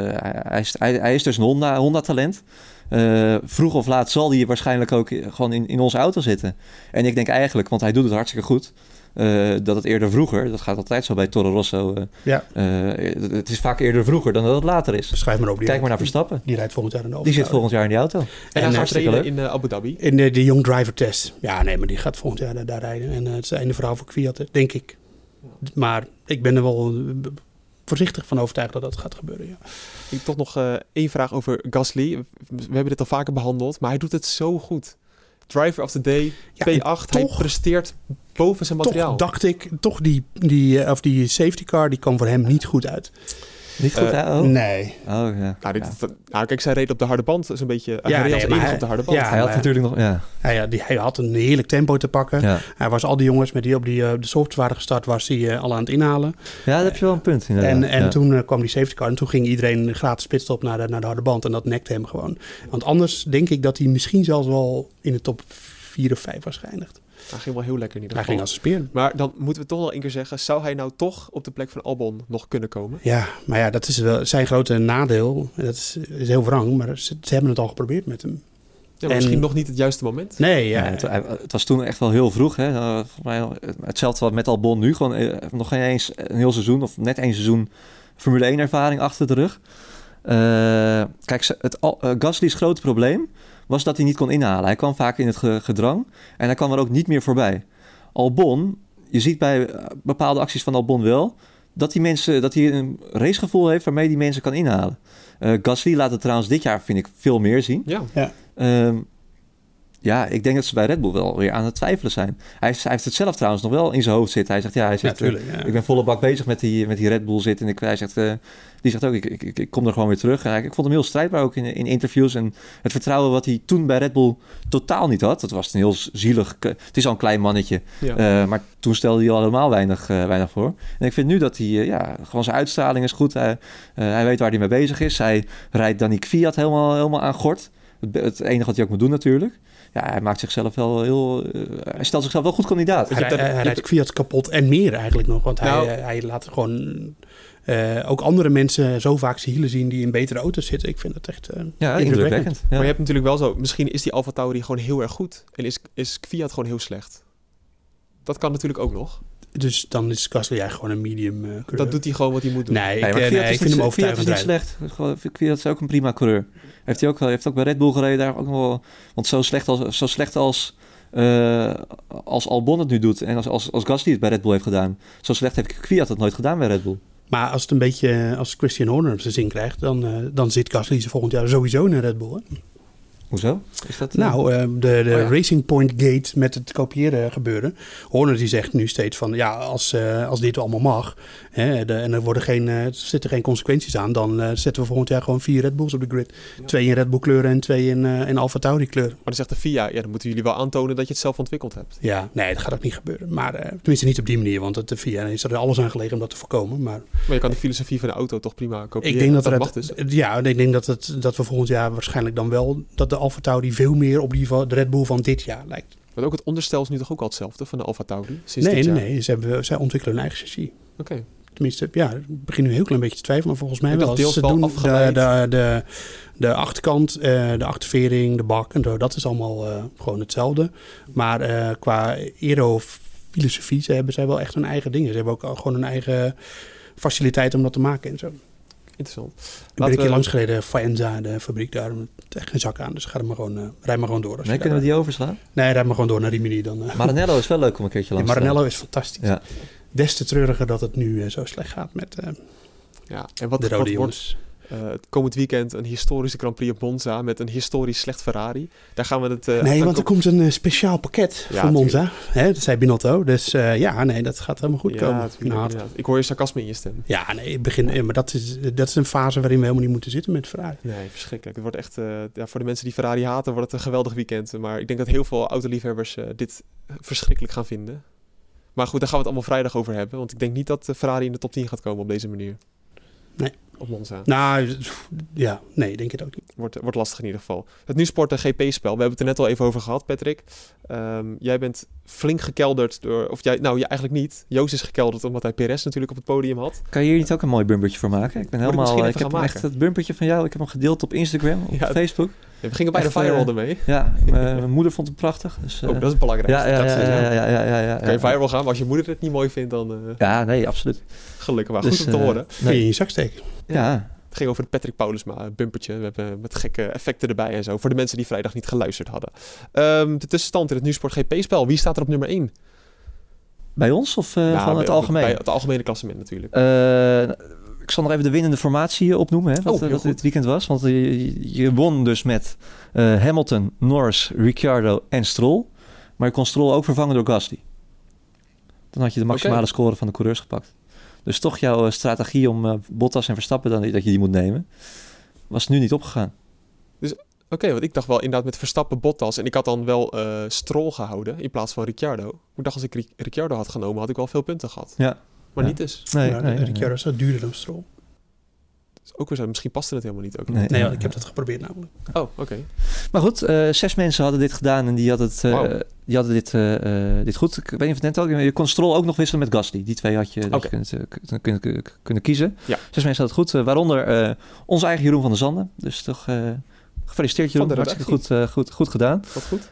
C: hij is dus een Honda-talent. Vroeg of laat zal hij waarschijnlijk ook gewoon in onze auto zitten. En ik denk eigenlijk, want hij doet het hartstikke goed, dat het eerder vroeger, dat gaat altijd zo bij Toro Rosso. Het is vaak eerder vroeger dan dat het later is.
B: Schrijf maar op.
C: Kijk maar naar Verstappen.
B: Die rijdt volgend jaar in de
C: Die zit volgend jaar in die auto.
A: En hij gaat rijden in Abu Dhabi.
B: In de Young Driver Test. Ja, nee, maar die gaat volgend jaar daar rijden. En het is het einde verhaal voor Kvyat, denk ik. Maar ik ben er wel voorzichtig van overtuigd dat dat gaat gebeuren, ja.
A: Ik toch nog één vraag over Gasly. We hebben dit al vaker behandeld, maar hij doet het zo goed. Driver of the Day, P8, hij presteert boven zijn materiaal.
B: Toch dacht ik, die safety car, die kwam voor hem niet goed uit.
C: Niet goed uit?
B: Nee.
C: Oh, ja.
A: Kijk, zij reed op de harde band. Dat is een beetje... hij reed als enige op de harde band.
C: Ja, hij had natuurlijk nog... Ja.
B: Hij had een heerlijk tempo te pakken. Ja. Hij was al die jongens met die op de softs waren gestart, was hij al aan het inhalen.
C: Ja, dat heb je wel een punt.
B: En toen kwam die safety car en toen ging iedereen gratis pitstop naar de harde band. En dat nekte hem gewoon. Want anders denk ik dat hij misschien zelfs wel in de top 4 of 5 was geëindigd.
A: Hij ging wel heel lekker in ieder geval.
B: Hij ging als een speer.
A: Maar dan moeten we toch wel een keer zeggen, zou hij nou toch op de plek van Albon nog kunnen komen?
B: Ja, maar ja, dat is wel zijn grote nadeel. Dat is heel wrang, maar ze hebben het al geprobeerd met hem.
A: Ja, maar misschien nog niet het juiste moment.
B: Nee, ja.
C: Het was toen echt wel heel vroeg. Hè? Volgens mij hetzelfde wat met Albon nu. Gewoon nog geen eens een heel seizoen of net 1 seizoen Formule 1 ervaring achter de rug. Kijk, Gasly's grote probleem was dat hij niet kon inhalen. Hij kwam vaak in het gedrang en hij kwam er ook niet meer voorbij. Albon, je ziet bij bepaalde acties van Albon wel dat hij een racegevoel heeft waarmee die mensen kan inhalen. Gasly laat het trouwens dit jaar, vind ik, veel meer zien. Ja, ik denk dat ze bij Red Bull wel weer aan het twijfelen zijn. Hij heeft het zelf trouwens nog wel in zijn hoofd zitten. Hij zegt, ik ben volle bak bezig met die Red Bull zitten. En die zegt ook, ik kom er gewoon weer terug. En ik vond hem heel strijdbaar ook in interviews. En het vertrouwen wat hij toen bij Red Bull totaal niet had. Dat was een heel zielig... Het is al een klein mannetje. Ja. Maar toen stelde hij al helemaal weinig voor. En ik vind nu dat hij... gewoon zijn uitstraling is goed. Hij weet waar hij mee bezig is. Hij rijdt dan die Kvyat helemaal aan gort. Het enige wat hij ook moet doen natuurlijk. Ja, hij maakt zichzelf wel hij stelt zichzelf wel goed kandidaat.
B: Hij rijdt Kvyat kapot en meer eigenlijk nog. Want hij laat gewoon ook andere mensen zo vaak zijn hielen zien die in betere auto's zitten. Ik vind het echt indrukwekkend.
A: Ja. Maar je hebt natuurlijk wel zo... Misschien is die AlphaTauri gewoon heel erg goed. En is Kvyat gewoon heel slecht. Dat kan natuurlijk ook nog.
B: Dus dan is Gasly gewoon een medium coureur.
A: Dat doet hij gewoon wat hij moet doen.
B: Nee, ik vind hem overtuigend
C: rijden. Kvyat is niet slecht. Kvyat is ook een prima coureur. Heeft ook bij Red Bull gereden daar ook nog wel. Want zo slecht als Albon het nu doet en als Gasly het bij Red Bull heeft gedaan, zo slecht heeft Kvyat het nooit gedaan bij Red Bull.
B: Maar als het een beetje als Christian Horner zijn zin krijgt, dan zit Gasly volgend jaar sowieso in Red Bull. Hè?
C: Hoezo? Is dat,
B: de Racing Point Gate met het kopiëren gebeuren. Horner die zegt nu steeds van... ja, als dit allemaal mag... en er zitten geen consequenties aan... dan zetten we volgend jaar gewoon 4 Red Bulls op de grid. 2 in Red Bull kleuren en 2 in AlphaTauri kleuren.
A: Maar dan zegt de FIA... ja, dan moeten jullie wel aantonen dat je het zelf ontwikkeld hebt.
B: Ja, nee, dat gaat ook niet gebeuren. Maar tenminste niet op die manier... want de FIA is er alles aan gelegen om dat te voorkomen. Maar
A: je kan de filosofie van de auto toch prima kopiëren?
B: Ik denk ik denk dat we volgend jaar waarschijnlijk dan wel... dat de AlphaTauri veel meer op de Red Bull van dit jaar lijkt.
A: Maar ook het onderstel is nu toch ook al hetzelfde van de AlphaTauri?
B: Nee. Zij ontwikkelen hun eigen chassis.
A: Oké.
B: Tenminste, ja, ik begin nu een heel klein beetje te twijfelen, maar volgens mij
A: wel.
B: Ze doen de achterkant, de achtervering, de bak en zo, dat is allemaal gewoon hetzelfde. Maar qua aero-filosofie, ze hebben zij wel echt hun eigen dingen. Ze hebben ook gewoon hun eigen faciliteit om dat te maken en zo.
A: Interessant.
B: Ik ben een keer langs gereden, Faenza, de fabriek daar. Echt geen zak aan, dus rijd maar gewoon door.
C: Nee, kunnen we die overslaan?
B: Nee, rijd maar gewoon door naar Rimini dan.
C: Maranello is wel leuk om een keertje langs te gaan.
B: Maranello is fantastisch. Ja. Des te treuriger dat het nu zo slecht gaat met
A: en wat
B: de rode jongens.
A: Het komend weekend een historische Grand Prix op Monza met een historisch slecht Ferrari. Daar gaan we het...
B: nee, want er komt een speciaal pakket voor Monza. Hè, dat zei Binotto. Dus dat gaat helemaal goed komen.
A: Ik hoor je sarcasme in je stem.
B: Ja, nee, maar dat is een fase waarin we helemaal niet moeten zitten met Ferrari.
A: Nee, verschrikkelijk. Het wordt echt... voor de mensen die Ferrari haten, wordt het een geweldig weekend. Maar ik denk dat heel veel autoliefhebbers dit verschrikkelijk gaan vinden. Maar goed, daar gaan we het allemaal vrijdag over hebben. Want ik denk niet dat Ferrari in de top 10 gaat komen op deze manier.
B: Nee.
A: Op Monza.
B: Nou, ja, nee, denk het ook niet.
A: Wordt lastig in ieder geval. Het NuSport GP-spel, we hebben het er net al even over gehad, Patrick. Jij bent flink gekelderd door... eigenlijk niet. Joost is gekelderd omdat hij Perez natuurlijk op het podium had.
C: Kan je hier niet ook een mooi bumpertje voor maken? Ik heb echt het bumpertje van jou. Ik heb hem gedeeld op Instagram, op Facebook.
A: Ja, we gingen bijna viral ermee.
C: Ja, mijn moeder vond het prachtig. Dus,
A: dat is belangrijk.
C: Ja.
A: Kan je viral gaan, maar als je moeder het niet mooi vindt, dan...
C: Ja, nee, absoluut.
A: Gelukkig, maar goed om te horen.
B: Kun je in je zak steken.
A: Ja. Het ging over het Patrick Paulusma bumpertje. We hebben met gekke effecten erbij en zo. Voor de mensen die vrijdag niet geluisterd hadden. De tussenstand in het NuSport GP-spel. Wie staat er op nummer 1?
C: Bij ons of van het algemeen?
A: Bij het algemene klassement natuurlijk.
C: Ik zal nog even de winnende formatie opnoemen. Hè, wat dit weekend was. Want je won dus met Hamilton, Norris, Ricciardo en Stroll. Maar je kon Stroll ook vervangen door Gasly. Dan had je de maximale score van de coureurs gepakt. Dus toch jouw strategie om Bottas en Verstappen dat je die moet nemen, was nu niet opgegaan.
A: Dus want ik dacht wel inderdaad met Verstappen, Bottas en ik had dan wel Stroll gehouden in plaats van Ricciardo. Ik dacht als ik Ricciardo had genomen had ik wel veel punten gehad.
C: Ja.
A: Maar niet dus.
B: Nee, Ricciardo is wat duurder dan Stroll.
A: Dus ook weer zo, misschien paste het helemaal niet. Ook
B: nee, ik heb dat geprobeerd namelijk.
A: Oh, oké.
C: Maar goed, 6 mensen hadden dit gedaan en die hadden dit goed. Ik weet niet of het net al... Je kon Stroll ook nog wisselen met Gasly. Die twee had je kunnen kiezen. Ja. 6 mensen hadden het goed. Waaronder onze eigen Jeroen van der Zanden. Dus toch gefeliciteerd Jeroen. Hartstikke goed gedaan.
A: Wat goed.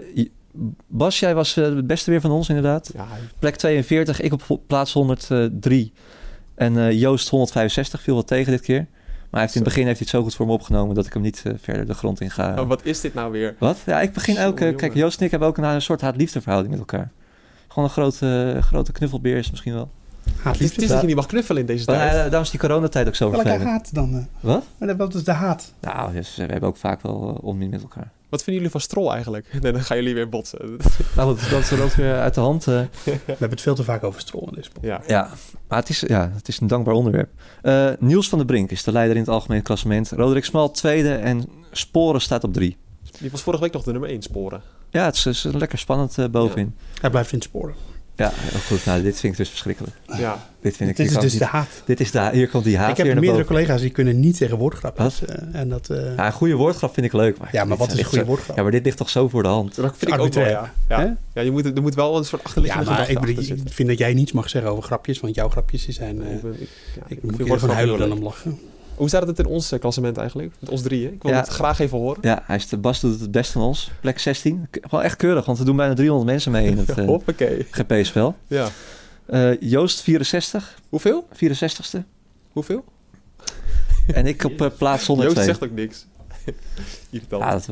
C: Bas, jij was het beste weer van ons inderdaad. Ja. Plek 42, ik op plaats 103. En Joost 165 viel wat tegen dit keer. Maar in het begin heeft hij het zo goed voor me opgenomen dat ik hem niet verder de grond in ga.
A: Oh, wat is dit nou weer?
C: Wat? Ja, ik begin elke... Kijk, Joost en ik hebben ook een soort haat-liefde verhouding met elkaar. Gewoon een grote knuffelbeer is misschien wel.
A: Het is dat je niet mag knuffelen in deze tijd.
C: Daarom is die coronatijd ook zo vervelend.
B: Welke haat dan?
C: Wat?
B: Maar wat is de haat?
C: Nou, dus, we hebben ook vaak wel onmin met elkaar.
A: Wat vinden jullie van Stroll eigenlijk? Nee, dan gaan jullie weer botsen.
C: Nou, dat loopt weer uit de hand.
B: We hebben het veel te vaak over Stroll in deze podcast.
C: Ja, maar het is een dankbaar onderwerp. Niels van der Brink is de leider in het algemeen klassement. Roderick Smal tweede en Sporen staat op 3.
A: Die was vorige week nog de nummer 1, Sporen.
C: Ja, het is lekker spannend bovenin.
B: Ja. Hij blijft in het Sporen.
C: Ja, heel goed. Nou, dit vind ik dus verschrikkelijk.
A: Ja.
B: Dit is dus de haat.
C: Hier komt die haat.
B: Ik heb meerdere collega's die kunnen niet tegen woordgrapjes.
C: Een goede woordgrap vind ik leuk. Maar
B: wat is een goede woordgrap?
C: Ja, maar dit ligt toch zo voor de hand.
A: Dat vind ik ook wel, ja. Er moet wel een soort achterliggende gedachte achter zitten.
B: Ik vind dat jij niets mag zeggen over grapjes, want jouw grapjes zijn... ik moet van huilen dan om lachen.
A: Hoe staat het in ons klassement eigenlijk? Met ons drieën? Ik wil het graag even horen.
C: Ja, Bas doet het best van ons. Plek 16. Wel echt keurig, want we doen bijna 300 mensen mee in het GP-spel.
A: Ja.
C: Joost 64.
A: Hoeveel?
C: 64ste.
A: Hoeveel?
C: En ik op plaats 102.
A: Joost zegt ook niks. Irritant.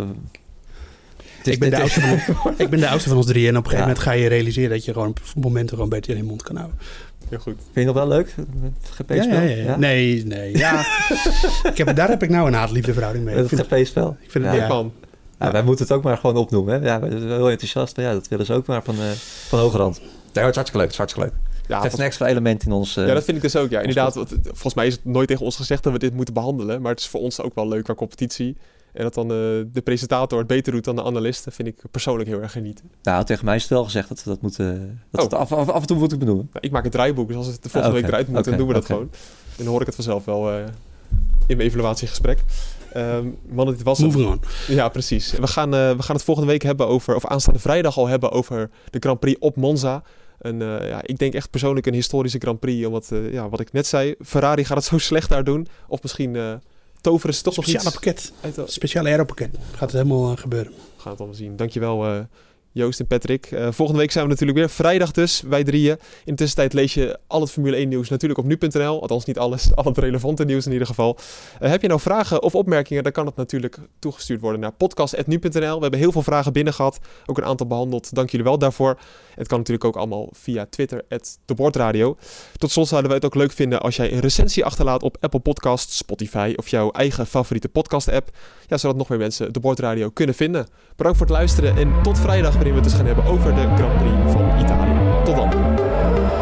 B: Ik ben de oudste van ons drieën en op een gegeven moment ga je realiseren dat je gewoon op momenten gewoon beter in je mond kan houden.
A: Heel goed.
C: Vind je nog wel leuk, het GP-spel?
B: Ja. Nee. Ja. Daar heb ik nou een haat-liefde verhouding mee.
C: Het GP-spel?
B: Ik vind het leuk, man.
C: Ja, wij moeten het ook maar gewoon opnoemen. Hè? Ja, we zijn heel enthousiast. Ja, dat willen ze ook maar van hoge rand. Ja, het is hartstikke leuk. Ja, het is een extra element in ons...
A: ja, dat vind ik dus ook. Ja, inderdaad. Volgens mij is het nooit tegen ons gezegd dat we dit moeten behandelen. Maar het is voor ons ook wel leuk qua competitie. En dat dan de presentator het beter doet dan de analisten, vind ik persoonlijk heel erg genieten.
C: Nou, tegen mij is het wel gezegd dat we dat moeten... Dat we het af en toe moeten benoemen.
A: Nou, ik maak het draaiboek, dus als het de volgende week eruit moet, dan doen we dat gewoon. En dan hoor ik het vanzelf wel in mijn evaluatiegesprek. Mannen, dit was
B: Moving on.
A: Ja, precies. We gaan het volgende week hebben over, of aanstaande vrijdag al hebben over de Grand Prix op Monza. En ik denk echt persoonlijk een historische Grand Prix, omdat, wat ik net zei, Ferrari gaat het zo slecht daar doen. Of misschien... toveren ze toch nog iets...
B: Speciale aeropakket. Gaat het helemaal gebeuren.
A: We gaan het allemaal zien. Dankjewel Joost en Patrick. Volgende week zijn we natuurlijk weer. Vrijdag dus, wij drieën. In de tussentijd lees je al het Formule 1 nieuws natuurlijk op nu.nl. Althans niet alles, al het relevante nieuws in ieder geval. Heb je nou vragen of opmerkingen, dan kan het natuurlijk toegestuurd worden naar podcast@nu.nl. We hebben heel veel vragen binnen gehad. Ook een aantal behandeld. Dank jullie wel daarvoor. Het kan natuurlijk ook allemaal via Twitter, @debordradio. Tot slot zouden we het ook leuk vinden als jij een recensie achterlaat op Apple Podcasts, Spotify of jouw eigen favoriete podcast-app. Ja, zodat nog meer mensen de Bordradio kunnen vinden. Bedankt voor het luisteren en tot vrijdag, waarin we het dus gaan hebben over de Grand Prix van Italië. Tot dan.